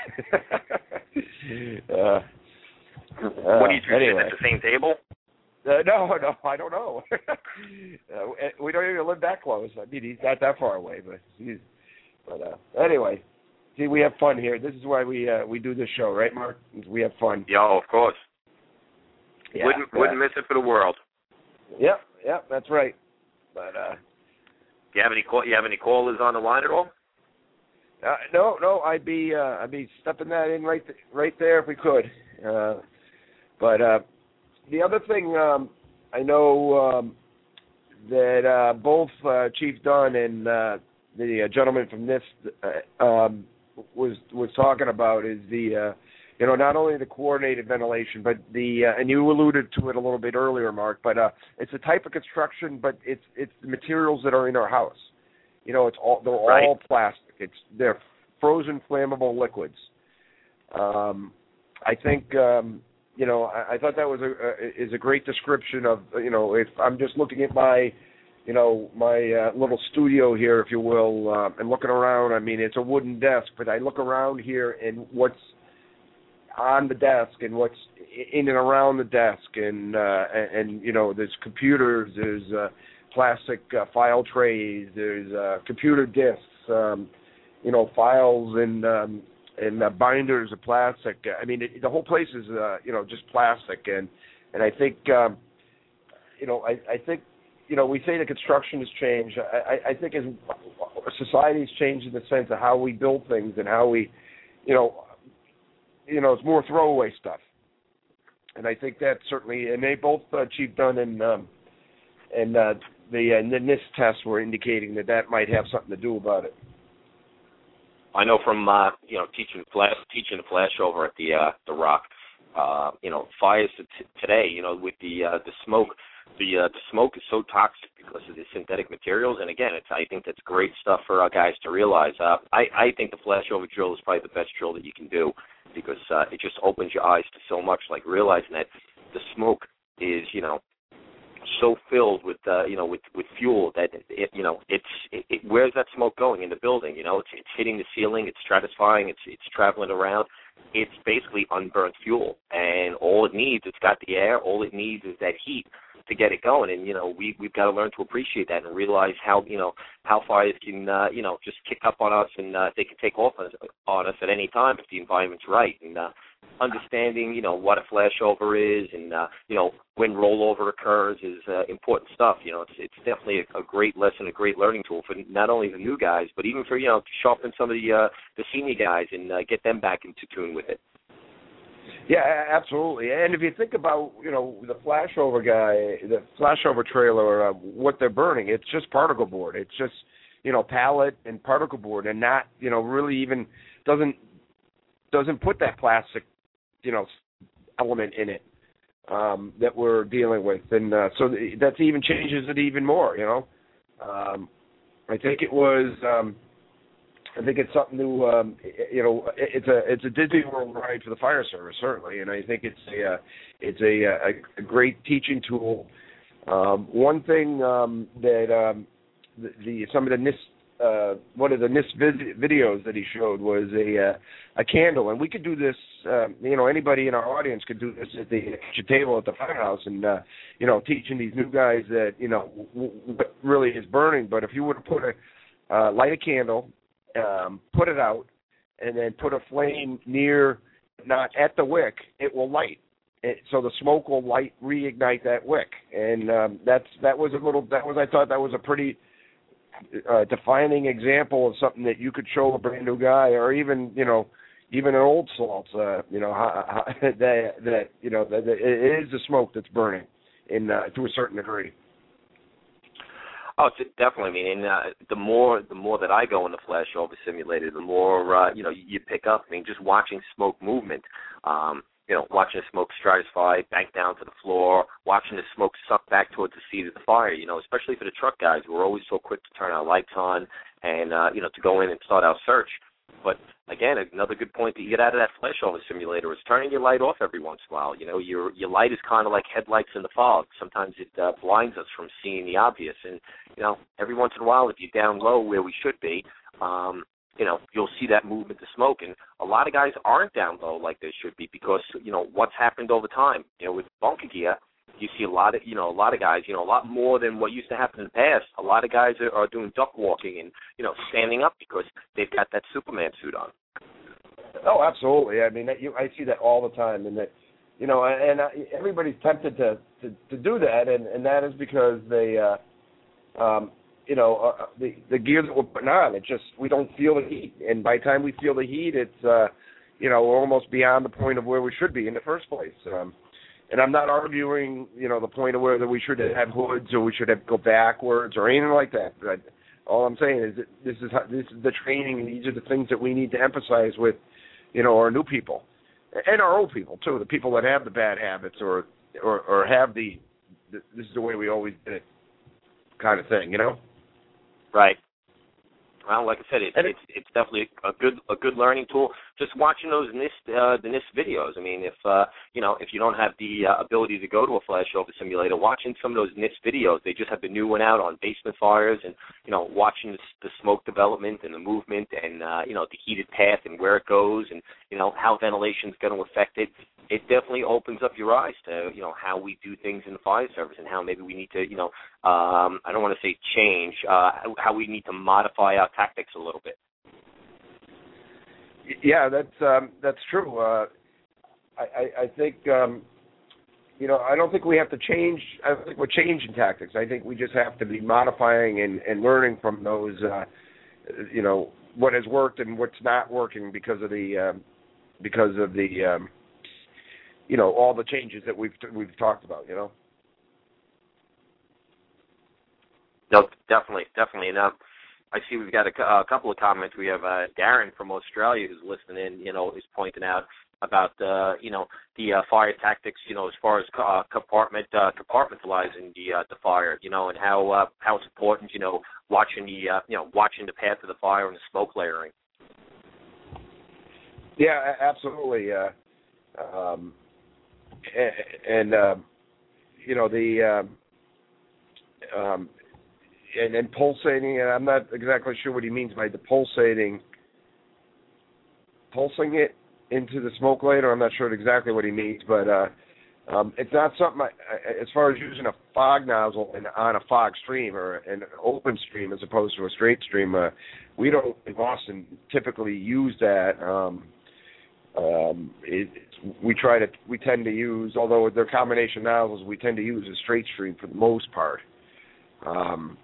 uh, uh, what do you do? Anyway. At the same table? Uh, no, no, I don't know. uh, we don't even live that close. I mean, he's not that far away, but he's. But uh, anyway, see, we have fun here. This is why we uh, we do this show, right, Mark? We have fun. Yeah, of course. Yeah, wouldn't uh, wouldn't miss it for the world. Yep, yep, that's right. But uh, do you have any call, you have any callers on the line at all? Uh, no, no, I'd be uh, I'd be stepping that in right th- right there if we could. Uh, but. Uh, The other thing, um, I know um, that uh, both uh, Chief Dunn and uh, the uh, gentleman from N I S T uh, um, was was talking about is the uh, you know not only the coordinated ventilation, but the uh, and you alluded to it a little bit earlier, Mark. But uh, it's a type of construction, but it's it's the materials that are in our house. You know, it's all they're Right. all plastic. It's they're frozen flammable liquids. Um, I think. Um, You know, I, I thought that was a, a is a great description of, you know, if I'm just looking at my, you know, my uh, little studio here, if you will, uh, and looking around. I mean, it's a wooden desk, but I look around here and what's on the desk and what's in and around the desk, and uh, and, and you know, there's computers, there's uh, plastic uh, file trays, there's uh, computer disks, um, you know, files and. Um, and uh, binders of plastic. I mean, it, the whole place is, uh, you know, just plastic. And, and I think, um, you know, I, I think, you know, we say the construction has changed. I, I, I think as society has changed in the sense of how we build things and how we, you know, you know, it's more throwaway stuff. And I think that certainly, and they both, uh, Chief Dunn and, um, and uh, the, uh, the N I S T tests were indicating that that might have something to do about it. I know from uh, you know teaching flash teaching the flash over at the uh, the Rock, uh, you know fires t- today. You know with the uh, the smoke, the uh, the smoke is so toxic because of the synthetic materials. And again, it's I think that's great stuff for our guys to realize. Uh, I I think the flash over drill is probably the best drill that you can do because uh, it just opens your eyes to so much. Like realizing that the smoke is you know. so filled with uh, you know with, with fuel that it, you know it's it, it, where's that smoke going in the building? You know it's it's hitting the ceiling, it's stratifying, it's it's traveling around. It's basically unburnt fuel, and all it needs, it's got the air. All it needs is that heat to get it going. And you know we we've got to learn to appreciate that and realize how you know how fires can uh, you know just kick up on us, and uh, they can take off on us, on us at any time if the environment's right. And uh, understanding, you know, what a flashover is and, uh, you know, when rollover occurs is uh, important stuff. You know, it's it's definitely a, a great lesson, a great learning tool for not only the new guys, but even for, you know, to sharpen some of the, uh, the senior guys and uh, get them back into tune with it. Yeah, absolutely. And if you think about, you know, the flashover guy, the flashover trailer, uh, what they're burning, it's just particle board. It's just, you know, pallet and particle board and not, you know, really even doesn't doesn't put that plastic, you know, element in it um, that we're dealing with. And uh, so that even changes it even more, you know. Um, I think it was, um, I think it's something to, um, you know, it's a it's a Disney World ride for the fire service, certainly. And I think it's a, uh, it's a, a, a great teaching tool. Um, one thing um, that um, the, the some of the N I S T Uh, one of the N I S T vid- videos that he showed was a uh, a candle, and we could do this. Uh, you know, anybody in our audience could do this at the kitchen table at the firehouse, and uh, you know, teaching these new guys that you know w- what really is burning. But if you were to put a uh, light a candle, um, put it out, and then put a flame near, not at the wick, it will light. It, so the smoke will light, reignite that wick, and um, that's that was a little. That was I thought that was a pretty a defining example of something that you could show a brand new guy, or even, you know, even an old salt, uh, you know, how, how, that, that, you know, that, that it is the smoke that's burning in uh, to a certain degree. Oh, definitely. I mean, and, uh, the more the more that I go in the flashover simulator, the more uh, you know you pick up. I mean, just watching smoke movement, um, you know, watching the smoke stratify, bank down to the floor, watching the smoke suck back towards the seat of the fire. You know, especially for the truck guys, we're always so quick to turn our lights on and uh, you know to go in and start our search. But again, another good point that you get out of that flashover simulator is turning your light off every once in a while. You know, your your light is kind of like headlights in the fog. Sometimes it uh, blinds us from seeing the obvious. And, you know, every once in a while, if you're down low where we should be, um, you know, you'll see that movement of smoke. And a lot of guys aren't down low like they should be because, you know, what's happened over time. You know, with bunker gear, you see a lot of, you know, a lot of guys, you know, a lot more than what used to happen in the past. A lot of guys are, are doing duck walking and, you know, standing up because they've got that Superman suit on. Oh, absolutely. I mean, that, you, I see that all the time, and that, you know, and I, everybody's tempted to, to, to do that, and, and that is because they, uh, um, you know, uh, the the gear that we're putting on, it just we don't feel the heat, and by the time we feel the heat, it's, uh, you know, we're almost beyond the point of where we should be in the first place. Um, And I'm not arguing, you know, the point of whether we should have hoods or we should have go backwards or anything like that. But all I'm saying is that this is how, this is the training, and these are the things that we need to emphasize with, you know, our new people and our old people too, the people that have the bad habits or or, or have the, the this is the way we always did it kind of thing, you know. Right. Well, like I said, it, it's it's definitely a good a good learning tool. Just watching those NIST uh, the NIST videos. I mean, if uh, you know if you don't have the uh, ability to go to a flashover simulator, watching some of those NIST videos, they just have the new one out on basement fires, and you know watching the, the smoke development and the movement, and uh, you know the heated path and where it goes, and you know how ventilation is going to affect it. It definitely opens up your eyes to, you know, how we do things in the fire service and how maybe we need to, you know, um, I don't want to say change, uh, how we need to modify our tactics a little bit. Yeah, that's um, that's true. Uh, I, I, I think, um, you know, I don't think we have to change. I don't think we're changing tactics. I think we just have to be modifying and, and learning from those, uh, you know, what has worked and what's not working because of the, um, because of the, um, you know, all the changes that we've we've talked about, you know. No, definitely, definitely. And uh, I see we've got a, a couple of comments. We have uh, Darren from Australia who's listening in, you know, is pointing out about, uh, you know, the uh, fire tactics, you know, as far as uh, compartment uh, compartmentalizing the uh, the fire, you know, and how uh, how it's important, you know, watching the uh, you know watching the path of the fire and the smoke layering. Yeah, absolutely. Uh, um, And, uh, you know, the, um, um, and, and pulsating, and I'm not exactly sure what he means by the pulsating, pulsing it into the smoke layer. I'm not sure exactly what he means, but uh, um, it's not something, I, as far as using a fog nozzle in, on a fog stream or an open stream as opposed to a straight stream, uh, we don't in Boston typically use that. Um, um, it, we try to, we tend to use, although they're combination nozzles, we tend to use a straight stream for the most part. Um,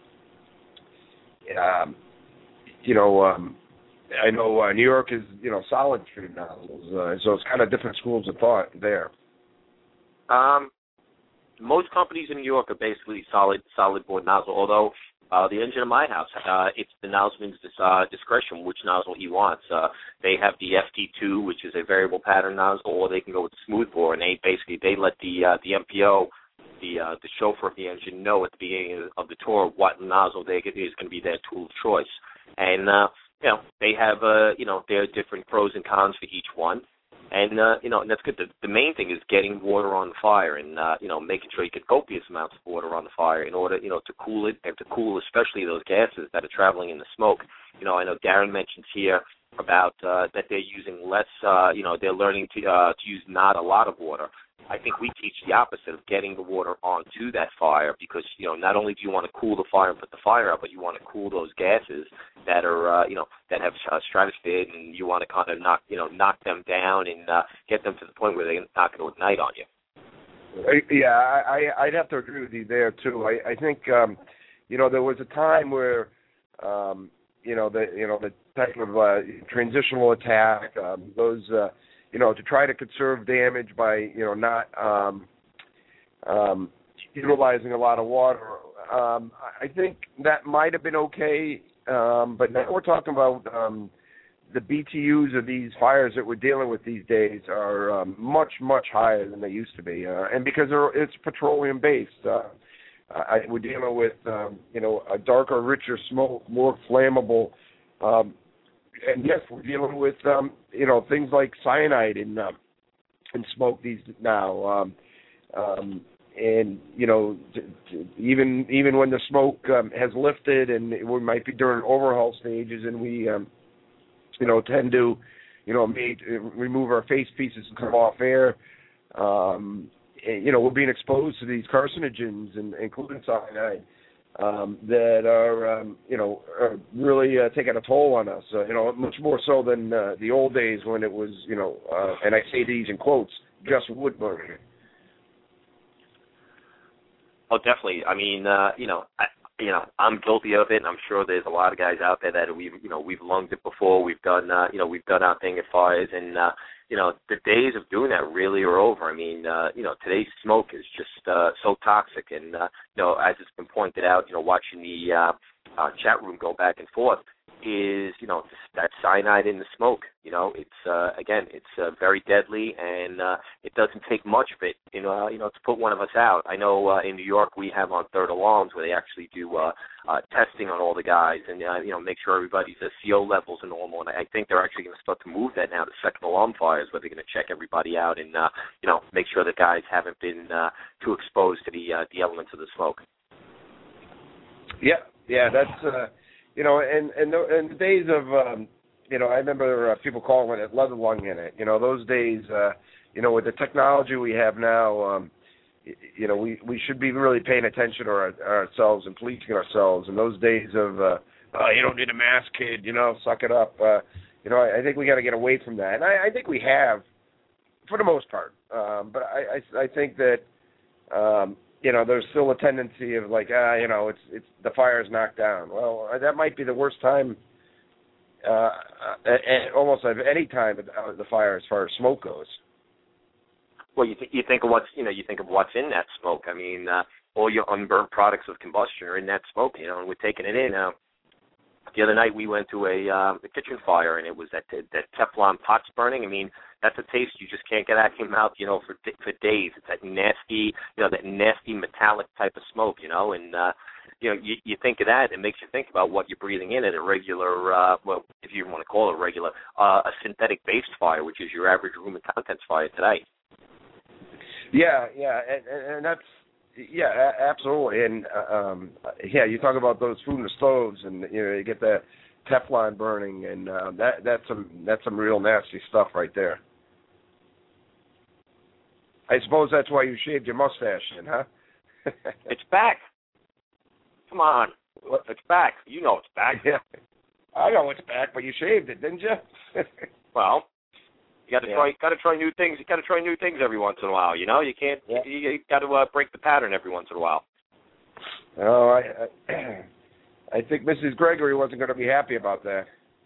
um, you know, um, I know uh, New York is, you know, solid stream nozzles, uh, so it's kind of different schools of thought there. Um, most companies in New York are basically solid, solid bore nozzle, although Uh, the engine of my house, uh, it's the nozzleman's uh, discretion which nozzle he wants. Uh, they have the F T two, which is a variable pattern nozzle, or they can go with the smooth bore, and they basically they let the uh, the M P O, the uh, the chauffeur of the engine, know at the beginning of the tour what nozzle they get, is going to be their tool of choice. And uh, you know they have uh, you know there are different pros and cons for each one. And, uh, you know, and that's good. The, the main thing is getting water on the fire and, uh, you know, making sure you get copious amounts of water on the fire in order, you know, to cool it and to cool especially those gases that are traveling in the smoke. You know, I know Darren mentions here about uh, that they're using less, uh, you know, they're learning to, uh, to use not a lot of water. I think we teach the opposite of getting the water onto that fire because, you know, not only do you want to cool the fire and put the fire out, but you want to cool those gases that are, uh, you know, that have uh, stratosphere, and you want to kind of knock, you know, knock them down and uh, get them to the point where they're not going to ignite on you. Yeah, I, I'd have to agree with you there, too. I, I think, um, you know, there was a time where, um, you know, the you know the type of uh, transitional attack, um, those, uh, you know, to try to conserve damage by, you know, not um, um, utilizing a lot of water. Um, I think that might have been okay, um, but now we're talking about um, the B T Us of these fires that we're dealing with these days are um, much, much higher than they used to be, uh, and because they're, it's petroleum-based. Uh, I, we're dealing with, um, you know, a darker, richer smoke, more flammable, um, and yes, we're dealing with, um, you know, things like cyanide in uh, in smoke these now, um, um, and you know, t- t- even even when the smoke um, has lifted, and we might be during overhaul stages, and we, um, you know, tend to, you know, made, remove our face pieces and come off air. Um, you know, we're being exposed to these carcinogens, and including cyanide, um, that are, um, you know, are really uh, taking a toll on us. Uh, you know, much more so than uh, the old days when it was, you know, uh, and I say these in quotes, just wood burning. Oh, definitely. I mean, uh, you know, I, you know, I'm guilty of it, and I'm sure there's a lot of guys out there that we've, you know, we've lunged it before. We've done, uh, you know, we've done our thing at fires, and uh, you know, the days of doing that really are over. I mean, uh, you know, today's smoke is just uh, so toxic, and uh, you know, as it's been pointed out, you know, watching the uh, uh, chat room go back and forth, is, you know, that cyanide in the smoke. You know, it's uh, again, it's uh, very deadly, and uh, it doesn't take much of it, you know, uh, you know, to put one of us out. I know uh, in New York we have on Third Alarms where they actually do uh, uh, testing on all the guys, and uh, you know, make sure everybody's uh, C O levels are normal. And I think they're actually going to start to move that now to second alarm fires, where they're going to check everybody out and uh, you know, make sure the guys haven't been uh, too exposed to the uh, the elements of the smoke. Yeah, yeah, that's. Uh... You know, and and the, and the days of, um, you know, I remember uh, people calling it leather lung in it. You know, those days, uh, you know, with the technology we have now, um, you, you know, we, we should be really paying attention to our, ourselves and policing ourselves. And those days of, uh, oh, you don't need a mask, kid, you know, suck it up. Uh, you know, I, I think we got to get away from that. And I, I think we have, for the most part. Um, but I, I, I think that, um, you know, there's still a tendency of like, ah, you know, it's it's the fire's knocked down. Well, that might be the worst time, uh, at, almost at any time of the fire as far as smoke goes. Well, you th- you think of what's you know you think of what's in that smoke. I mean, uh, all your unburnt products of combustion are in that smoke. You know, and we're taking it in. Uh, the other night we went to a, uh, a kitchen fire, and it was that that Teflon pots burning. I mean, that's a taste you just can't get out of your mouth, you know, for for days. It's that nasty, you know, that nasty metallic type of smoke, you know, and, uh, you know, you, you think of that, it makes you think about what you're breathing in at a regular, uh, well, if you want to call it a regular, uh, a synthetic-based fire, which is your average room and contents fire today. Yeah, yeah, and, and that's, yeah, absolutely. And, um, yeah, you talk about those food and stoves, and, you know, you get that Teflon burning, and uh, that that's some that's some real nasty stuff right there. I suppose that's why you shaved your mustache in, huh? It's back. Come on. What? It's back. You know it's back. Yeah. I know it's back, but you shaved it, didn't you? Well, you got to yeah. try. Got to try new things. You got to try new things every once in a while. You know, you can't. Yeah. You, you got to uh, break the pattern every once in a while. Oh, I, I, I think Missus Gregory wasn't going to be happy about that.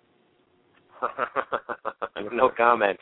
No comment.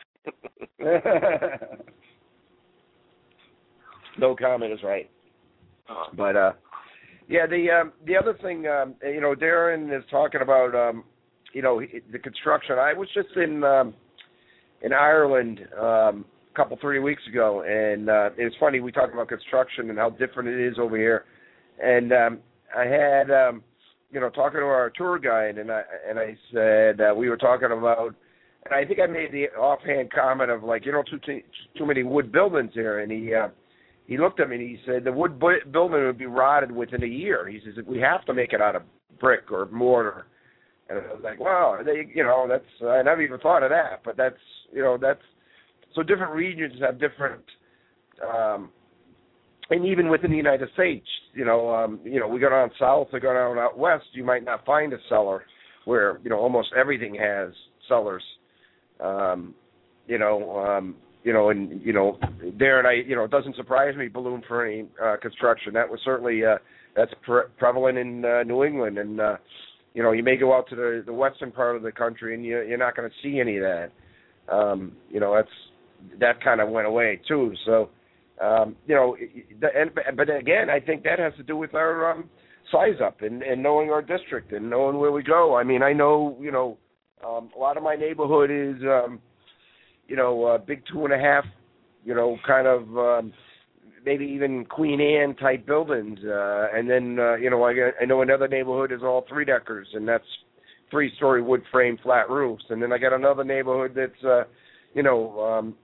No comment is right. Uh-huh. But uh, yeah, the um, the other thing, um, you know, Darren is talking about, um, you know, the construction. I was just in um, in Ireland um, a couple three weeks ago, and uh, it's funny we talk about construction and how different it is over here. And um, I had, um, you know, talking to our tour guide, and I and I said uh, we were talking about, and I think I made the offhand comment of like, you know, too too, too many wood buildings here, and he. Uh, He looked at me and he said, the wood bu- building would be rotted within a year. He says, we have to make it out of brick or mortar. And I was like, wow, they, you know, that's, I never even thought of that. But that's, you know, that's, so different regions have different, um, and even within the United States, you know, um, you know, we go down south, we go down out west, you might not find a cellar where, you know, almost everything has cellars, um, you know, um, You know, and, you know, Darren, I, you know, it doesn't surprise me, balloon frame uh, construction. That was certainly uh, that's pre- prevalent in uh, New England, and uh, you know, you may go out to the, the western part of the country, and you, you're not going to see any of that. Um, you know, that's that kind of went away too. So, um, you know, the, and, but again, I think that has to do with our um, size up and, and knowing our district and knowing where we go. I mean, I know, you know, um, a lot of my neighborhood is, um, you know, uh, big two and a half, you know, kind of. Um, maybe even Queen Anne type buildings, uh, and then uh, you know I, I know another neighborhood is all three deckers, and that's three story wood frame flat roofs, and then I got another neighborhood that's uh, you know um,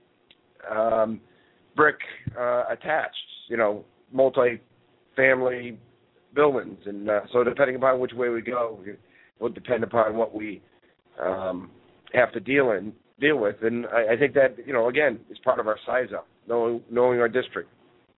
um, brick uh, attached, you know multi family buildings, and uh, so depending upon which way we go, it will depend upon what we um, have to deal in deal with, and I, I think that you know again is part of our size up, knowing knowing our district.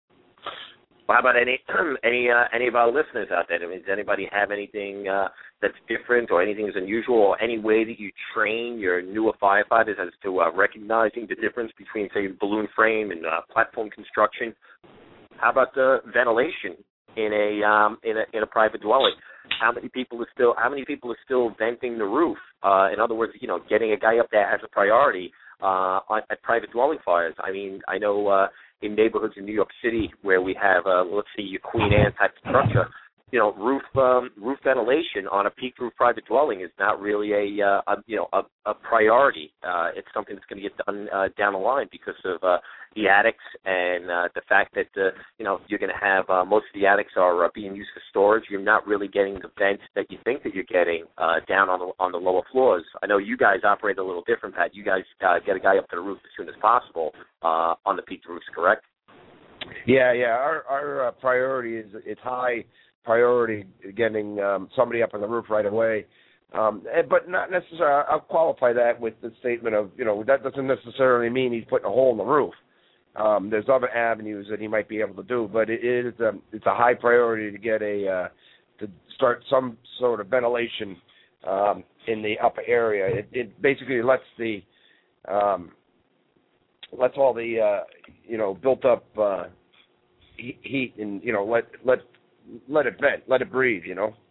Well, how about any any uh, any of our listeners out there? I mean, does anybody have anything uh, that's different or anything that's unusual, or any way that you train your newer firefighters as to uh, recognizing the difference between, say, balloon frame and uh, platform construction? How about the ventilation in a um, in a in a private dwelling? How many people are still how many people are still venting the roof? Uh, in other words, you know, getting a guy up there as a priority uh, on, at private dwelling fires. I mean, I know. Uh, in neighborhoods in New York City where we have, uh, let's see, your Queen Anne type of structure, you know, roof um, roof ventilation on a peaked roof private dwelling is not really a, uh, a you know, a, a priority. Uh, it's something that's going to get done uh, down the line because of uh, the attics and uh, the fact that, uh, you know, you're going to have uh, most of the attics are uh, being used for storage. You're not really getting the vents that you think that you're getting uh, down on the on the lower floors. I know you guys operate a little different, Pat. You guys uh, get a guy up to the roof as soon as possible uh, on the peaked roofs, correct? Yeah, yeah. Our our uh, priority is it's high priority getting um, somebody up on the roof right away. Um, but not necessarily. I'll qualify that with the statement of, you know, that doesn't necessarily mean he's putting a hole in the roof. Um, there's other avenues that he might be able to do, but it is a, it's a high priority to get a uh, to start some sort of ventilation um, in the upper area. It, it basically lets the um, lets all the uh, you know built up uh, heat and you know let let let it vent, let it breathe, you know.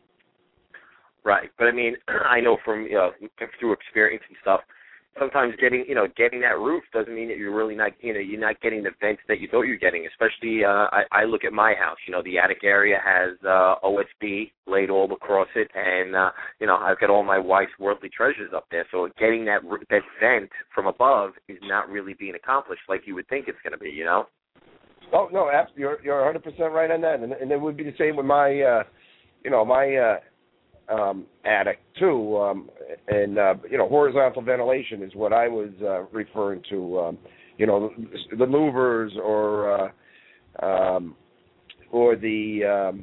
Right, but I mean, I know from you know through experience and stuff, sometimes getting you know getting that roof doesn't mean that you're really not you know you're not getting the vents that you thought you were getting. Especially, uh, I, I look at my house. You know, the attic area has uh, O S B laid all across it, and uh, you know I've got all my wife's worldly treasures up there. So getting that that vent from above is not really being accomplished like you would think it's going to be. You know. Oh no, absolutely. You're you're one hundred percent right on that, and and it would be the same with my uh, you know my. Uh, Um, attic too, um, and uh, you know horizontal ventilation is what I was uh, referring to. Um, you know the louvers or uh, um, or the um,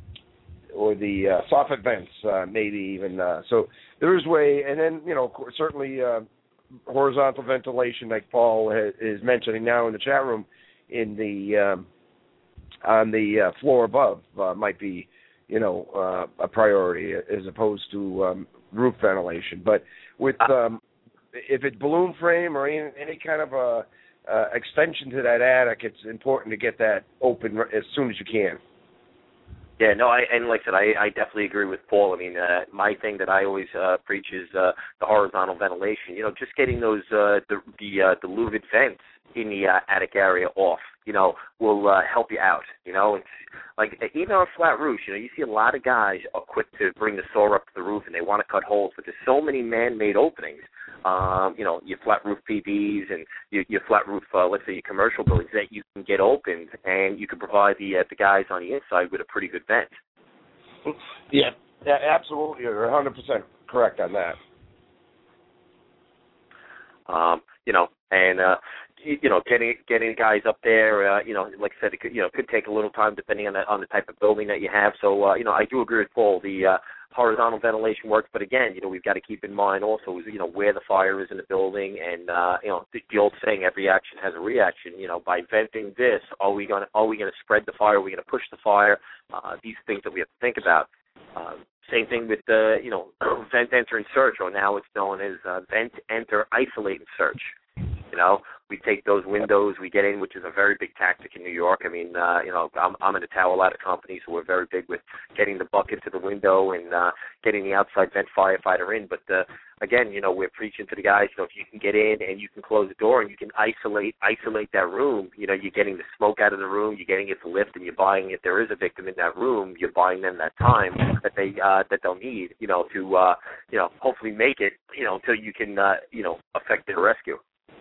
or the uh, soffit vents, uh, maybe even. Uh, so there's way, and then you know certainly uh, horizontal ventilation, like Paul ha- is mentioning now in the chat room, in the um, on the uh, floor above uh, might be. You know, uh, a priority as opposed to um, roof ventilation. But with um, if it's balloon frame or any, any kind of a uh, extension to that attic, it's important to get that open as soon as you can. Yeah, no, I, and like I said, I, I definitely agree with Paul. I mean, uh, my thing that I always uh, preach is uh, the horizontal ventilation. You know, just getting those uh, the the uh, the louvered vents in the uh, attic area off, you know, will uh, help you out. You know, it's like even on flat roofs, you know, you see a lot of guys are quick to bring the saw up to the roof and they want to cut holes, but there's so many man-made openings. Um, you know, your flat roof P Bs and your, your flat roof, uh, let's say your commercial buildings that you can get opened, and you can provide the uh, the guys on the inside with a pretty good vent. Yeah, yeah, absolutely, you're one hundred percent correct on that. Um, you know, and uh, you know, getting getting guys up there, uh, you know, like I said, it could, you know, could take a little time depending on the on the type of building that you have. So, uh, you know, I do agree with Paul. The uh, horizontal ventilation works, but again, you know, we've got to keep in mind also, you know, where the fire is in the building, and uh, you know, the, the old saying, every action has a reaction. You know, by venting this, are we going to are we going to spread the fire? Are we going to push the fire? Uh, these things that we have to think about. Uh, same thing with the, uh, you know, vent, enter, and search, or now it's known as uh, vent, enter, isolate, and search. You know, we take those windows, we get in, which is a very big tactic in New York. I mean, uh, you know, I'm, I'm in a tower ladder company, so we're very big with getting the bucket to the window and uh, getting the outside vent firefighter in. But uh, again, you know, we're preaching to the guys, you know, if you can get in and you can close the door and you can isolate isolate that room, you know, you're getting the smoke out of the room, you're getting it to lift, and you're buying, if there is a victim in that room, you're buying them that time that they uh, that they'll need, you know, to uh, you know, hopefully make it, you know, until you can uh, you know, effect their rescue.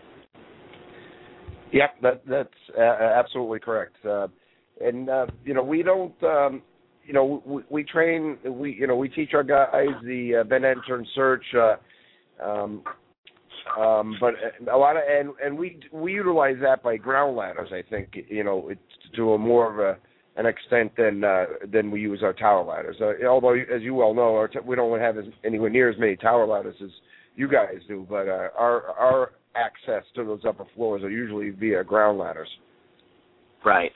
Yep, that, that's uh, absolutely correct. Uh, and uh, you know, we don't, um, you know, we, we train, we you know, we teach our guys the uh, bend, enter, and search. Uh, um, um, but a lot of, and, and we we utilize that by ground ladders. I think, you know, it's to a more of a an extent than uh, than we use our tower ladders. Uh, although, as you well know, our t- we don't have as, anywhere near as many tower ladders as you guys do. But uh, our our access to those upper floors are usually via ground ladders. Right.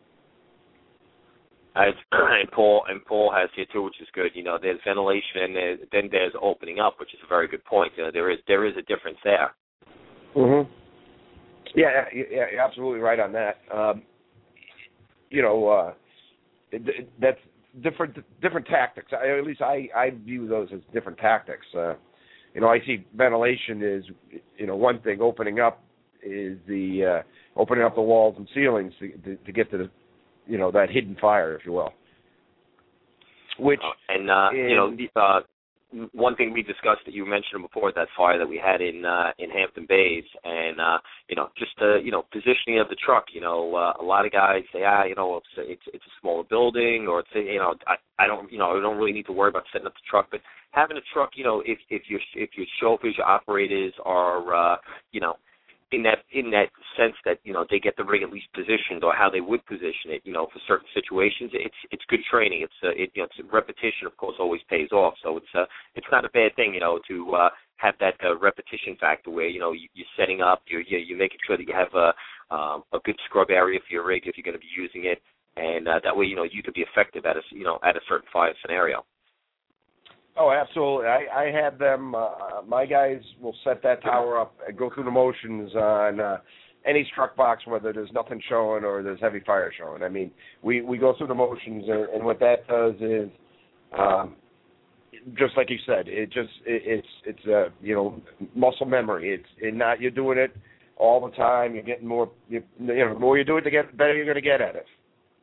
As, and Paul and Paul has here too, which is good. You know, there's ventilation, and there's, then there's opening up, which is a very good point. You know, there is there is a difference there. Mhm. Yeah, yeah, you're absolutely right on that. Um, you know, uh, it, it, that's different different tactics. I, at least I, I view those as different tactics. Uh, you know, I see ventilation is, you know, one thing. Opening up is the uh, opening up the walls and ceilings to, to, to get to the, you know, that hidden fire, if you will. Which uh, and uh, in, you know, the, uh, one thing we discussed that you mentioned before, that fire that we had in uh, in Hampton Bays, and uh, you know, just uh, you know, positioning of the truck. You know, uh, a lot of guys say, ah, you know, it's it's, it's a smaller building, or it's, you know, I, I don't, you know, I don't really need to worry about setting up the truck. But having a truck, you know, if if your if your chauffeurs, your operators are, uh, you know, in that in that sense that, you know, they get the rig at least positioned, or how they would position it, you know, for certain situations, it's it's good training. It's uh, it, you know, it's repetition, of course, always pays off. So it's uh, it's not a bad thing, you know, to uh, have that uh, repetition factor where, you know, you, you're setting up, you're you're making sure that you have a um, a good scrub area for your rig if you're going to be using it, and uh, that way, you know, you could be effective at a you know at a certain fire scenario. Oh, absolutely. I, I had them, uh, my guys will set that tower up and go through the motions on uh, any struck box, whether there's nothing showing or there's heavy fire showing. I mean, we, we go through the motions, and, and what that does is, um, just like you said, it just, it, it's, it's uh, you know, muscle memory. It's it not, you're doing it all the time. You're getting more, you, you know, the more you do it, the get, better you're going to get at it.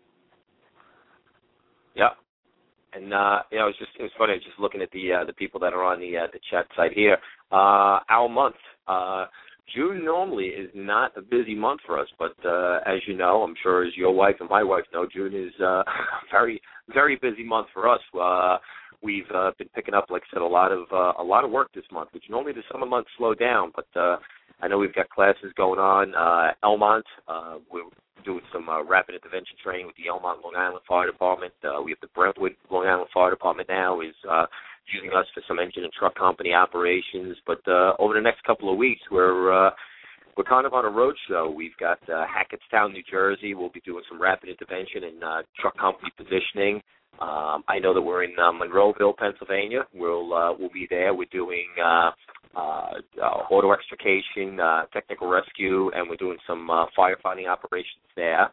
Yeah. And uh, you know, it's just it was funny just looking at the uh, the people that are on the uh, the chat site here. Uh, our month, uh, June normally is not a busy month for us, but uh, as you know, I'm sure as your wife and my wife know, June is uh, a very very busy month for us. Uh, we've uh, been picking up, like I said, a lot of uh, a lot of work this month, which normally the summer months slow down, but uh, I know we've got classes going on. Uh, Elmont, uh, we're doing some uh, rapid intervention training with the Elmont Long Island Fire Department. Uh, we have the Brentwood Long Island Fire Department now is uh, using us for some engine and truck company operations. But uh, over the next couple of weeks, we're uh, we're kind of on a road show. We've got uh, Hackettstown, New Jersey. We'll be doing some rapid intervention and uh, truck company positioning. Um, I know that we're in uh, Monroeville, Pennsylvania. We'll uh, we'll be there. We're doing uh, uh, uh, auto extrication, uh, technical rescue, and we're doing some uh, firefighting operations there.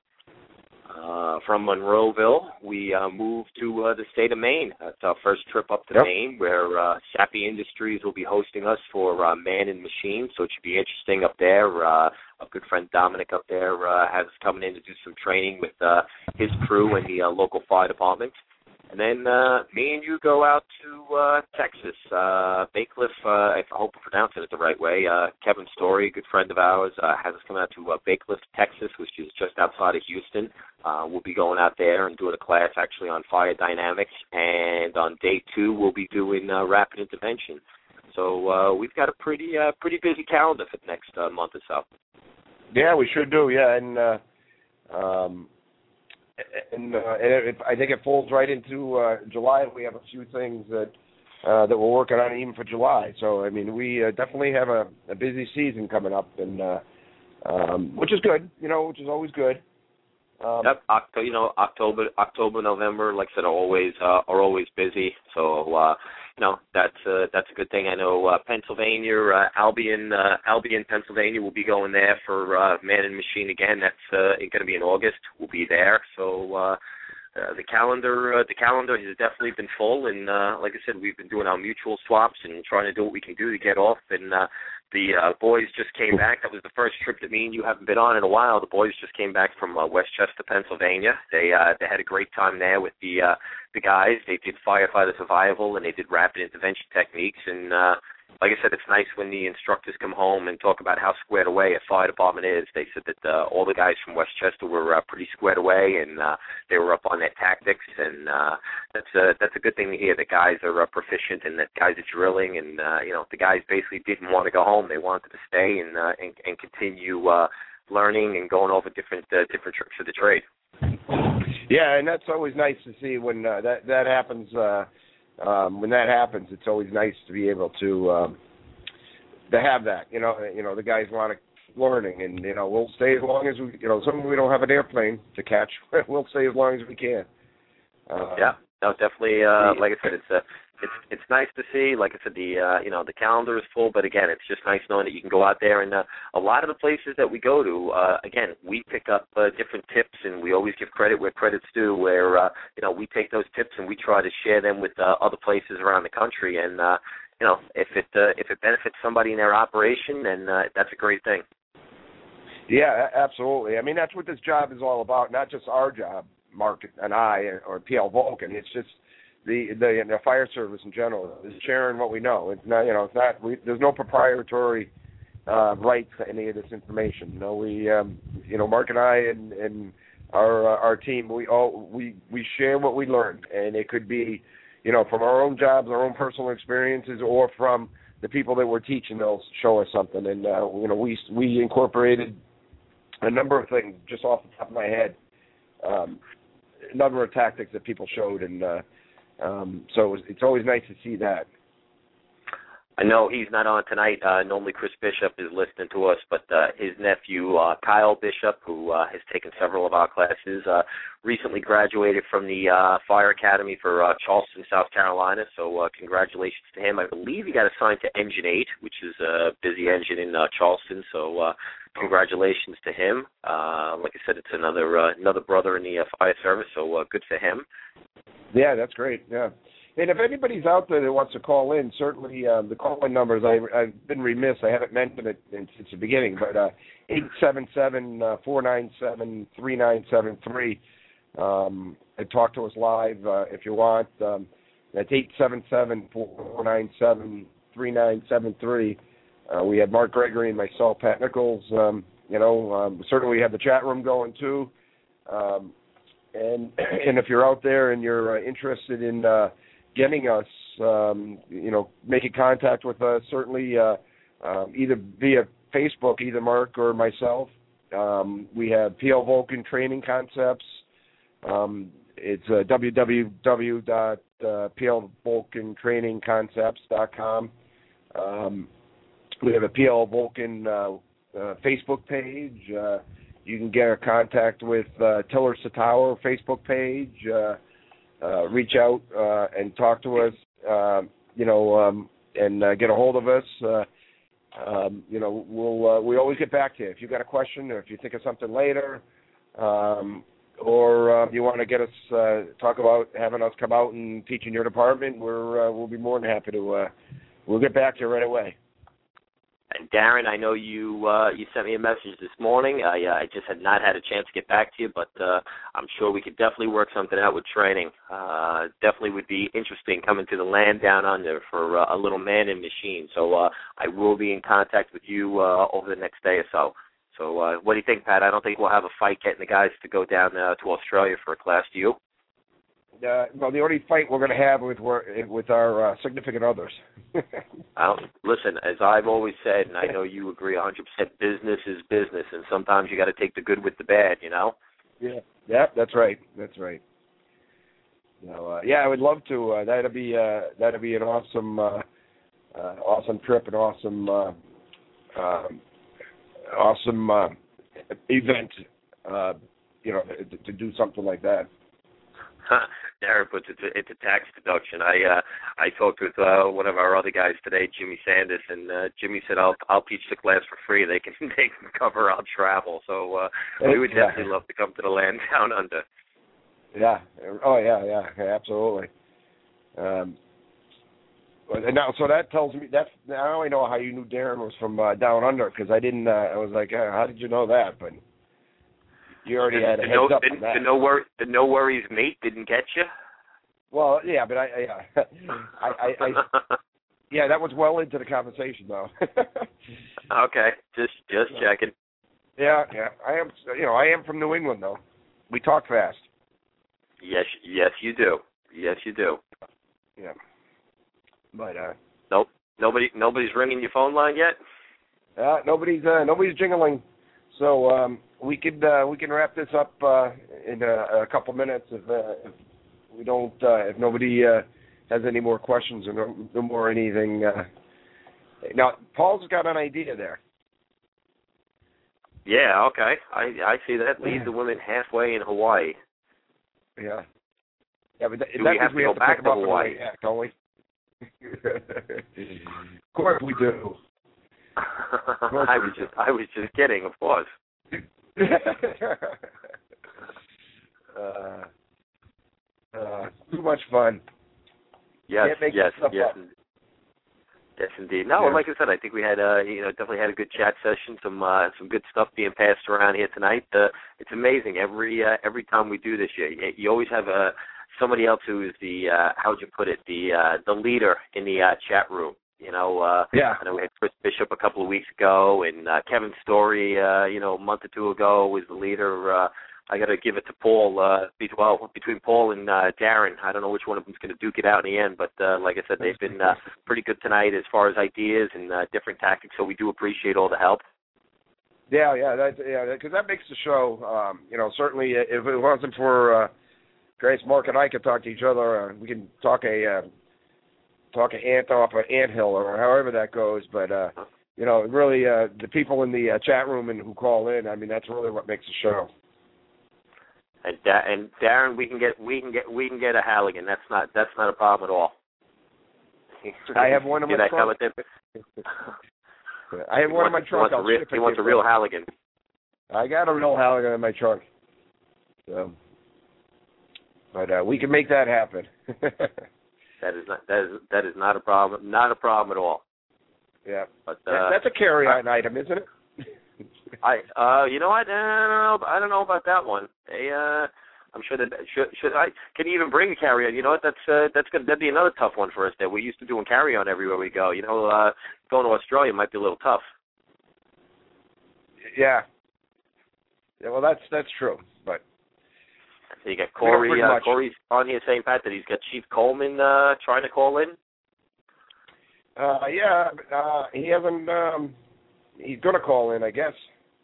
Uh, from Monroeville, we uh, moved to uh, the state of Maine. That's our first trip up to yep. Maine, where uh, Sappi Industries will be hosting us for uh, Man and Machine, so it should be interesting up there. Uh, a good friend Dominic up there uh, has us coming in to do some training with uh, his crew and the uh, local fire department. And then uh, me and you go out to uh, Texas, uh, Baycliff, uh, if I hope I'm pronouncing it the right way. Uh, Kevin Story, a good friend of ours, uh, has us coming out to uh, Baycliff, Texas, which is just outside of Houston. Uh, we'll be going out there and doing a class actually on fire dynamics. And on day two, we'll be doing uh, rapid intervention. So uh, we've got a pretty uh, pretty busy calendar for the next uh, month or so. Yeah, we sure do, yeah. And, uh, um, And, uh, and it, I think it falls right into uh, July. We have a few things that uh, that we're working on even for July. So I mean, we uh, definitely have a, a busy season coming up, and uh, um, which is good, you know, which is always good. Um, yep, October, you know, October, October, November, like I said, are always uh, are always busy. So uh, you know, that's uh, that's a good thing. I know uh, Pennsylvania, uh, Albion, uh, Albion, Pennsylvania will be going there for uh, Man and Machine again. That's uh, going to be in August. We'll be there. So uh, uh, the calendar, uh, the calendar has definitely been full. And uh, like I said, we've been doing our mutual swaps and trying to do what we can do to get off. And uh, the uh, boys just came back. That was the first trip that me and you haven't been on in a while. The boys just came back from uh, Westchester, Pennsylvania. They uh, they had a great time there with the uh, the guys. They did firefighter survival and they did rapid intervention techniques. And uh, like I said, it's nice when the instructors come home and talk about how squared away a fire department is. They said that uh, all the guys from Westchester were uh, pretty squared away, and uh, they were up on their tactics, and uh, that's a that's a good thing to hear. That guys are uh, proficient, and that guys are drilling, and uh, you know the guys basically didn't want to go home. They wanted to stay and uh, and, and continue uh, learning and going over different uh, different tricks of the trade. Yeah, and that's always nice to see when uh, that that happens. Uh, Um, when that happens, it's always nice to be able to um, to have that. You know, you know, the guys want to keep learning, and you know, we'll stay as long as we, you know, some we don't have an airplane to catch. We'll stay as long as we can. Uh, yeah, no, definitely. Uh, like I said, it's a, it's it's nice to see. Like I said, the uh, you know the calendar is full, but again, it's just nice knowing that you can go out there and uh, a lot of the places that we go to, uh, again, we pick up uh, different tips, and we always give credit where credit's due. Where uh, you know we take those tips and we try to share them with uh, other places around the country, and uh, you know if it uh, if it benefits somebody in their operation, then uh, that's a great thing. Yeah, absolutely. I mean, that's what this job is all about. Not just our job, Mark and I, or P L Vulcan. It's just The, the the fire service in general is sharing what we know. It's not, you know, it's not. We, there's no proprietary uh, right to any of this information. You know, we, um, you know, Mark and I and, and our uh, our team, we all we, we share what we learn, and it could be, you know, from our own jobs, our own personal experiences, or from the people that we're teaching. They'll show us something, and uh, you know, we we incorporated a number of things just off the top of my head, um, a number of tactics that people showed, and. Uh, Um, so it's always nice to see that. I know he's not on tonight. Uh, normally Chris Bishop is listening to us, but uh, his nephew, uh, Kyle Bishop, who uh, has taken several of our classes, uh, recently graduated from the uh, Fire Academy for uh, Charleston, South Carolina. So uh, congratulations to him. I believe he got assigned to Engine eight, which is a busy engine in uh, Charleston. So uh, congratulations to him. Uh, like I said, it's another uh, another brother in the uh, fire service, so uh, good for him. Yeah, that's great. Yeah, and if anybody's out there that wants to call in, certainly uh, the call-in numbers. I, I've been remiss; I haven't mentioned it since the beginning. But uh, eight seven seven four nine seven three nine seven three. Um, and talk to us live uh, if you want. Um, that's eight seven seven four nine seven three nine seven three. Uh, we have Mark Gregory and myself, Pat Nichols. Um, you know, um, certainly we have the chat room going too. Um, And and if you're out there and you're uh, interested in uh, getting us, um, you know, making contact with us, certainly uh, um, either via Facebook, either Mark or myself. Um, we have P L Vulcan Training Concepts. Um, it's uh, w w w dot p l vulcan training concepts dot com. Um, we have a P L Vulcan uh, uh, Facebook page. Uh, You can get in contact with uh, Tillers to Tower Facebook page. Uh, uh, reach out uh, and talk to us. Uh, you know, um, and uh, get a hold of us. Uh, um, you know, we'll uh, we always get back to you if you got a question or if you think of something later, um, or uh, you want to get us uh, talk about having us come out and teach in your department. We're uh, we'll be more than happy to. Uh, we'll get back to you right away. And Darren, I know you uh, you sent me a message this morning. I, uh, I just had not had a chance to get back to you, but uh, I'm sure we could definitely work something out with training. Uh, definitely would be interesting coming to the land down under for uh, a little man and machine. So uh, I will be in contact with you uh, over the next day or so. So uh, what do you think, Pat? I don't think we'll have a fight getting the guys to go down uh, to Australia for a class. Do you? Uh, well, the only fight we're going to have with with our uh, significant others. Well, listen, as I've always said, and I know you agree one hundred percent, business is business, and sometimes you got to take the good with the bad, you know? Yeah, yeah, that's right, that's right. So, uh, yeah, I would love to. Uh, that'd be uh, that'd be an awesome, uh, uh, awesome trip, an awesome, uh, uh, awesome uh, event. Uh, you know, to, to do something like that. Darren puts it to, it's a tax deduction. I uh, I talked with uh, one of our other guys today, Jimmy Sanders, and uh, Jimmy said, "I'll I'll teach the class for free. They can they can cover our travel." So uh, we would yeah. definitely love to come to the land down under. Yeah. Oh yeah, yeah, yeah absolutely. Um, and now, so that tells me that's now I know how you knew Darren was from uh, down under because I didn't. Uh, I was like, uh, how did you know that? But you already the, had a the heads no, up the, on that. The no, wor- the no worries mate didn't get you? Well, yeah, but I, I, I, I, I yeah, that was well into the conversation, though. Okay, just just checking. Yeah, yeah, I am. You know, I am from New England, though. We talk fast. Yes, yes, you do. Yes, you do. Yeah, but uh, nope, nobody, nobody's ringing your phone line yet. Uh, nobody's uh, nobody's jingling, so um, we could uh, we can wrap this up uh, in a, a couple minutes if, uh, if we don't uh, if nobody uh, has any more questions or no, no more anything. Uh. Now Paul's got an idea there. Yeah, okay, I I see that. Leave the women halfway in Hawaii. Yeah, yeah, but that, do that we have to we go have to back pick to them up Hawaii? Yeah, don't we? Of course we do. I was just I was just kidding, of course. uh, uh, too much fun. Yes, yes, yes, up. yes, indeed. No, yeah. like I said, I think we had uh, you know definitely had a good chat session. Some uh, some good stuff being passed around here tonight. Uh, it's amazing every uh, every time we do this. You, you always have a. Somebody else who is the uh, how would you put it the uh, the leader in the uh, chat room. You know, uh, yeah. I know we had Chris Bishop a couple of weeks ago, and uh, Kevin Story, uh, you know, a month or two ago was the leader. Uh, I got to give it to Paul. Uh, between, well, between Paul and uh, Darren, I don't know which one of them's going to duke it out in the end, but uh, like I said, they've been uh, pretty good tonight as far as ideas and uh, different tactics. So we do appreciate all the help. Yeah, yeah, that's, yeah, because that makes the show. Um, you know, certainly if it wasn't for uh, Grace, Mark, and I could talk to each other. Uh, we can talk a uh, talk an ant off an anthill or however that goes. But uh, you know, really, uh, the people in the uh, chat room and who call in. I mean, that's really what makes the show. And, da- and Darren, we can get we can get we can get a Halligan. That's not that's not a problem at all. I have one in my trunk. I have one in my trunk. He wants, a, real, he wants a real Halligan. I got a real Halligan in my trunk. So. But uh, we can make that happen. that is not that is that is not a problem. Not a problem at all. Yeah, but uh, that's a carry-on item, isn't it? I uh, you know what? I don't know. I don't know about that one. They, uh, I'm sure that should should I can you even bring a carry-on? You know what? That's uh, that's gonna that'd be another tough one for us. That we used to doing carry-on everywhere we go. You know, uh, going to Australia might be a little tough. Yeah. Yeah. Well, that's that's true, but. So you got Corey. Uh, Corey's on here saying, Pat, that he's got Chief Coleman uh, trying to call in. Uh, yeah, uh, he hasn't. Um, he's going to call in, I guess.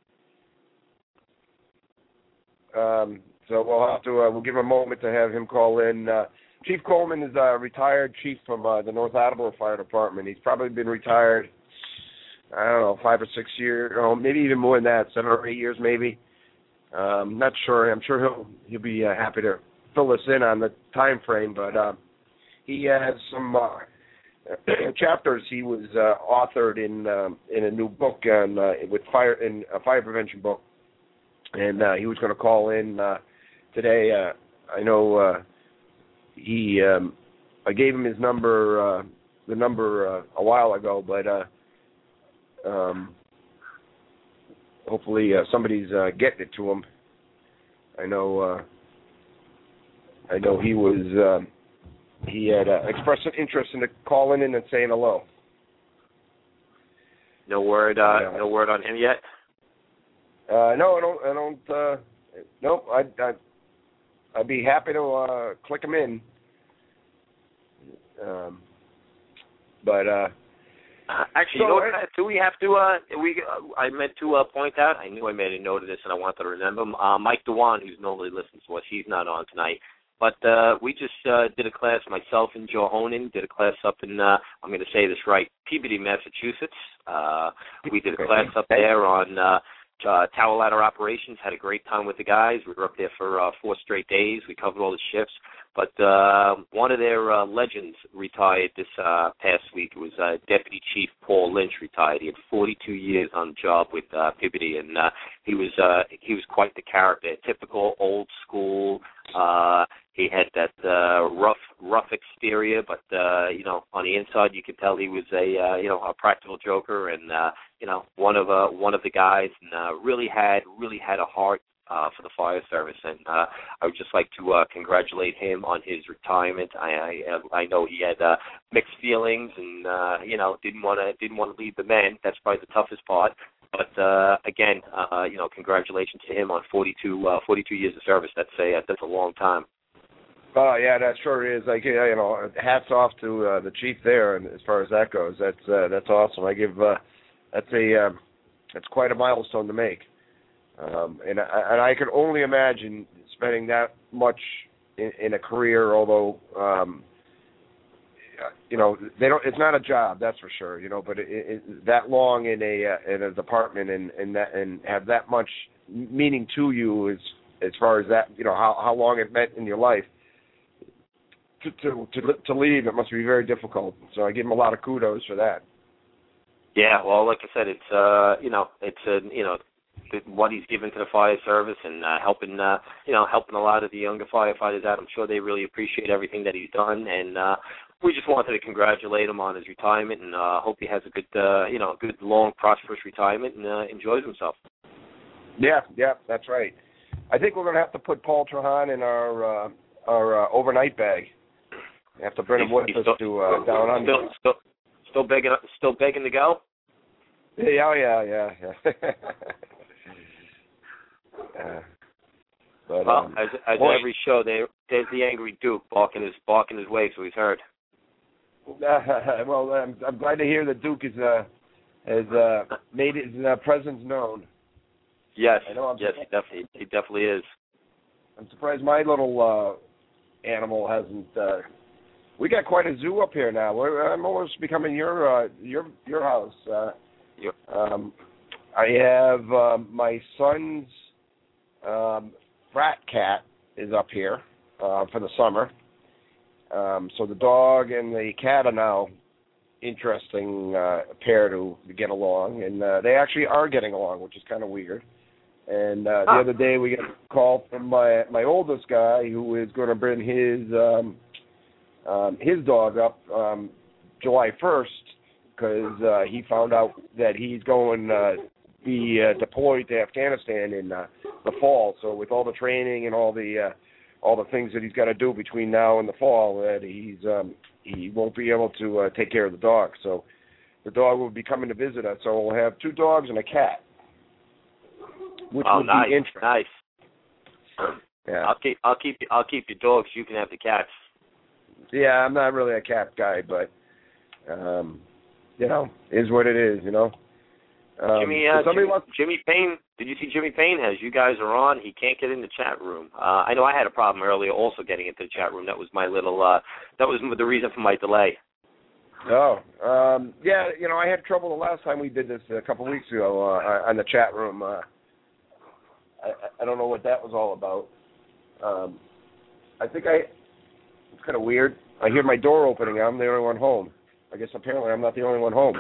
Um, so we'll have to. Uh, we'll give him a moment to have him call in. Uh, Chief Coleman is a retired chief from uh, the North Attleboro Fire Department. He's probably been retired. I don't know, five or six years, or maybe even more than that, seven or eight years, maybe. Um, not sure. I'm sure he'll he'll be uh, happy to fill us in on the time frame. But uh, he has some uh, chapters he was uh, authored in um, in a new book on uh, with fire in a fire prevention book, and uh, he was going to call in uh, today. Uh, I know uh, he. Um, I gave him his number, uh, the number uh, a while ago, but. Uh, um, Hopefully uh, somebody's uh, getting it to him. I know. Uh, I know he was. Uh, he had uh, expressed an interest in calling in and saying hello. No word. Uh, yeah. No word on him yet. Uh, no, I don't. I don't. Uh, nope. I'd, I'd. I'd be happy to uh, click him in. Um, but. Uh, Uh, actually, so, you know what? Do we have to? Uh, we uh, I meant to uh, point out. I knew I made a note of this, and I wanted to remember him. Uh, Mike Dewan, who's normally listens to us, he's not on tonight. But uh, we just uh, did a class. Myself and Joe Honan did a class up in. Uh, I'm going to say this right, Peabody, Massachusetts. Uh, we did a class up there on uh, uh, tower ladder operations. Had a great time with the guys. We were up there for uh, four straight days. We covered all the shifts. But uh, one of their uh, legends retired this uh, past week. It was uh, Deputy Chief Paul Lynch retired. He had forty-two years on the job with uh, Peabody, and uh, he was uh, he was quite the character. Typical old school. Uh, he had that uh, rough rough exterior, but uh, you know, on the inside you could tell he was a uh, you know a practical joker, and uh, you know one of uh, one of the guys, and uh, really had really had a heart Uh, for the fire service, and uh, I would just like to uh, congratulate him on his retirement. I I, I know he had uh, mixed feelings, and uh, you know didn't want to didn't want to leave the men. That's probably the toughest part. But uh, again, uh, you know, congratulations to him on forty-two, uh, forty-two years of service. That's a that's a long time. Oh yeah, that sure is. Like you know, hats off to uh, the chief there, and as far as that goes, that's uh, that's awesome. I give uh, that's a uh, that's quite a milestone to make. Um, and, I, and I can only imagine spending that much in, in a career, although, um, you know, they don't. It's not a job, that's for sure. You know, but it, it, that long in a uh, in a department and and that and have that much meaning to you as as far as that, you know, how how long it meant in your life. To to to, to leave, it must be very difficult. So I give him a lot of kudos for that. Yeah, well, like I said, it's uh, you know, it's a you know. what he's given to the fire service and uh, helping, uh, you know, helping a lot of the younger firefighters out. I'm sure they really appreciate everything that he's done, and uh, we just wanted to congratulate him on his retirement, and uh, hope he has a good, uh, you know, good, long, prosperous retirement and uh, enjoys himself. Yeah, yeah, that's right. I think we're going to have to put Paul Trahan in our uh, our uh, overnight bag. We have to bring him with us still, to uh, down under. Still, still, still begging, still begging to go. Yeah, oh yeah, yeah, yeah. Uh, but, well, um, as, as boy, every show, there, there's the angry Duke barking his barking his way, so he's heard. Uh, well, I'm, I'm glad to hear that Duke is uh, has uh, made his uh, presence known. Yes, I know I'm yes, he definitely he definitely is. I'm surprised my little uh, animal hasn't. Uh, we got quite a zoo up here now. We're, I'm almost becoming your uh, your your house. Uh, yep. um, I have uh, my son's um, frat cat is up here uh, for the summer. Um, so the dog and the cat are now interesting uh, pair to, to get along, and uh, they actually are getting along, which is kind of weird. And uh, the huh. other day we got a call from my my oldest guy who is going to bring his um, um, his dog up um, July first because uh, he found out that he's going uh, be uh, deployed to Afghanistan in uh, the fall. So with all the training and all the uh, all the things that he's got to do between now and the fall, that he's um, he won't be able to uh, take care of the dog. So the dog will be coming to visit us. So we'll have two dogs and a cat, which oh, would nice, be interesting. Nice. Yeah. I'll keep I'll keep I'll keep your dogs. You can have the cats. Yeah, I'm not really a cat guy, but um, you know, is what it is. You know. Um, Jimmy, uh, Jimmy, wants- Jimmy Payne, did you see Jimmy Payne has? You guys are on. He can't get in the chat room. Uh, I know I had a problem earlier also getting into the chat room. That was my little, uh, that was the reason for my delay. Oh, um, yeah, you know, I had trouble the last time we did this a couple of weeks ago uh, on the chat room. Uh, I, I don't know what that was all about. Um, I think I, it's kind of weird. I hear my door opening. I'm the only one home. I guess apparently I'm not the only one home.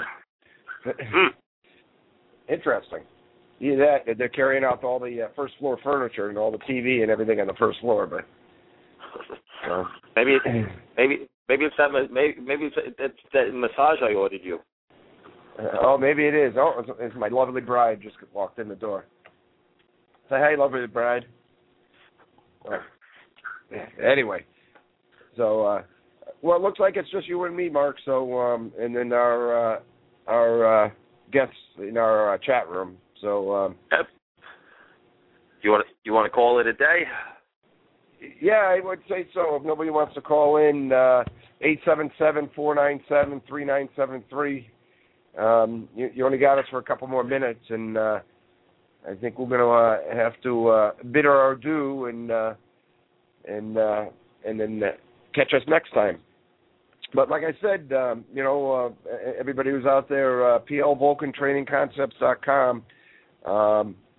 Interesting. Either that, they're carrying out all the uh, first floor furniture and all the T V and everything on the first floor, but uh, maybe it's, maybe maybe it's that maybe maybe it's that, that massage I ordered you. Uh, oh, maybe it is. Oh, it's, it's my lovely bride just walked in the door. Say hi, lovely bride. Uh, anyway, so uh, well, it looks like it's just you and me, Mark. So um, and then our uh, our uh, guests in our uh, chat room. So um, yep. You want to you want to call it a day? Yeah, I would say so. If nobody wants to call in, uh, eight seven seven, four nine seven, three nine seven three. Um, you, you only got us for a couple more minutes, and uh, I think we're going to uh, have to uh, bid our adieu and uh, and uh, and then uh, catch us next time. But like I said, um, you know, uh, everybody who's out there, uh, P L Vulcan Training Concepts dot com. Um,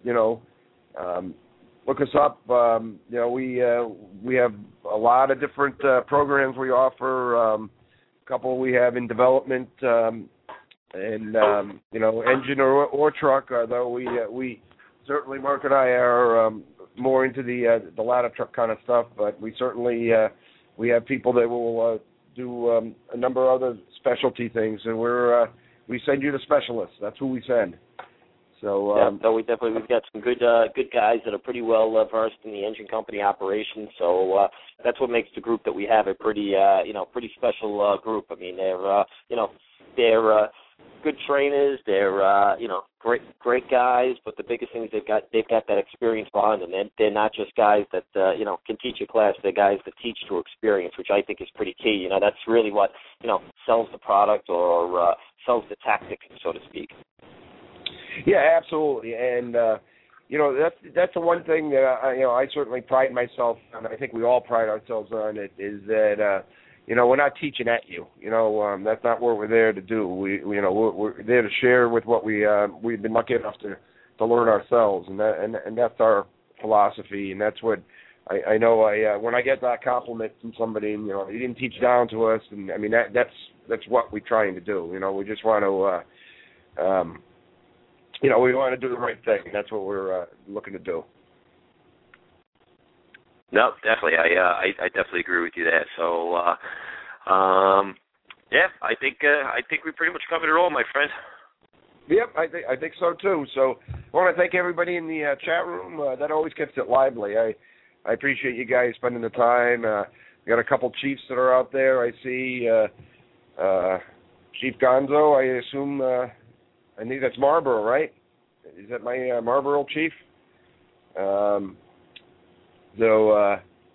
you know, um, look us up. Um, you know, we uh, we have a lot of different uh, programs we offer. Um, a couple we have in development, um, and um, you know, engine or, or truck. Although we uh, we certainly Mark and I are um, more into the uh, the ladder truck kind of stuff, but we certainly uh, we have people that will uh, do um, a number of other specialty things, and we're uh, we send you the specialists. That's who we send. So, um, yeah, no, we definitely we've got some good uh, good guys that are pretty well uh, versed in the engine company operations. So uh, that's what makes the group that we have a pretty uh, you know pretty special uh, group. I mean, they're uh, you know they're uh, good trainers. They're uh, you know great great guys. But the biggest thing is they've got they've got that experience behind them. They're, they're not just guys that uh, you know can teach a class. They're guys that teach through experience, which I think is pretty key. You know, that's really what you know sells the product or uh, sells the tactic, so to speak. Yeah, absolutely, and uh, you know that's that's the one thing that I, you know I certainly pride myself on. I think we all pride ourselves on it. Is that uh, you know we're not teaching at you. You know um, that's not what we're there to do. We, we you know we're, we're there to share with what we uh, we've been lucky enough to, to learn ourselves, and that and, and that's our philosophy, and that's what I, I know. I uh, when I get that compliment from somebody, and, you know, you didn't teach down to us, and I mean that that's that's what we're trying to do. You know, we just want to. Uh, um, You know, we want to do the right thing. That's what we're uh, looking to do. No, definitely. I, uh, I I definitely agree with you there. So, uh, um, yeah, I think uh, I think we pretty much covered it all, my friend. Yep, I think I think so too. So, I want to thank everybody in the uh, chat room. Uh, that always keeps it lively. I I appreciate you guys spending the time. Uh, we got a couple chiefs that are out there. I see uh, uh, Chief Gonzo. I assume. Uh, I think that's Marlboro, right? Is that my uh, Marlboro chief? Um, so, uh,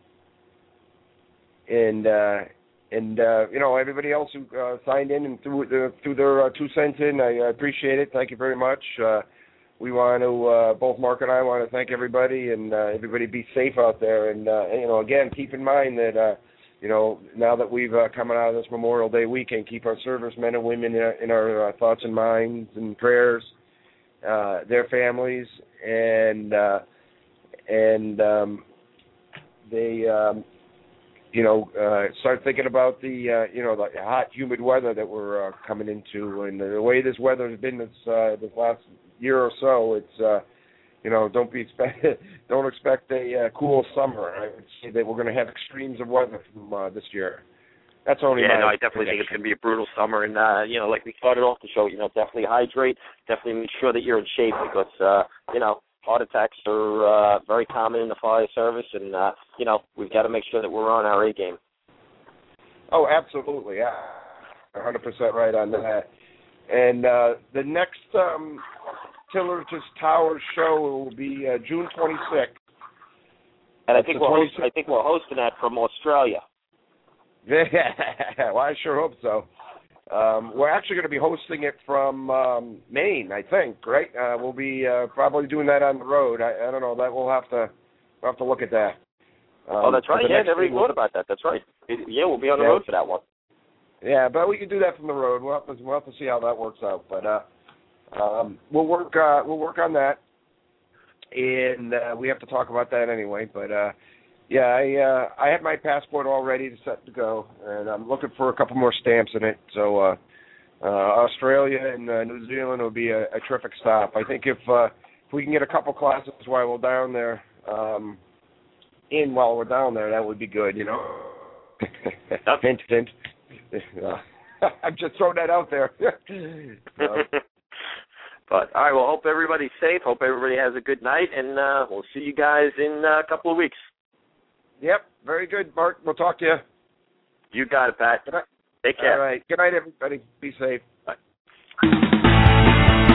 and uh, and uh, you know everybody else who uh, signed in and threw the, threw their uh, two cents in, I, I appreciate it. Thank you very much. Uh, we want to uh, both Mark and I want to thank everybody, and uh, everybody be safe out there. And, uh, and you know, again, keep in mind that. Uh, You know, now that we've uh, come out of this Memorial Day weekend, keep our servicemen and women in our, in our uh, thoughts and minds and prayers, uh, their families, and uh, and um, they, um, you know, uh, start thinking about the, uh, you know, the hot, humid weather that we're uh, coming into, and the way this weather has been this uh, this last year or so. It's uh, You know, don't be expect, don't expect a uh, cool summer. I would say that we're going to have extremes of weather from uh, this year. That's only yeah. My no, I definitely prediction. think it's going to be a brutal summer, and uh, you know, like we started off the show, you know, definitely hydrate, definitely make sure that you're in shape because uh, you know, heart attacks are uh, very common in the fire service, and uh, you know, we've got to make sure that we're on our A game. Oh, absolutely, yeah, one hundred percent right on that. And uh, the next. Um, Tillers to Towers show will be uh, June twenty-sixth. And I think, we're host, I think we're hosting that from Australia. Yeah, well, I sure hope so. Um, we're actually going to be hosting it from um, Maine, I think, right? Uh, we'll be uh, probably doing that on the road. I, I don't know. That we'll have to we'll have to look at that. Um, oh, that's right. Yeah, never even thought about that. That's right. Yeah, we'll be on the yeah. road for that one. Yeah, but we can do that from the road. We'll have to, we'll have to see how that works out. But uh, Um, we'll work. Uh, we'll work on that, and uh, we have to talk about that anyway. But uh, yeah, I uh, I have my passport all ready to set to go, and I'm looking for a couple more stamps in it. So uh, uh, Australia and uh, New Zealand will be a, a terrific stop. I think if uh, if we can get a couple classes while we're down there, um, in while we're down there, that would be good. You know, hint, hint. Uh, I'm just throwing that out there. So. But, all right, well, hope everybody's safe. Hope everybody has a good night, and uh, we'll see you guys in uh, a couple of weeks. Yep, very good, Mark. We'll talk to you. You got it, Pat. Take care. All right. Good night, everybody. Be safe. Bye.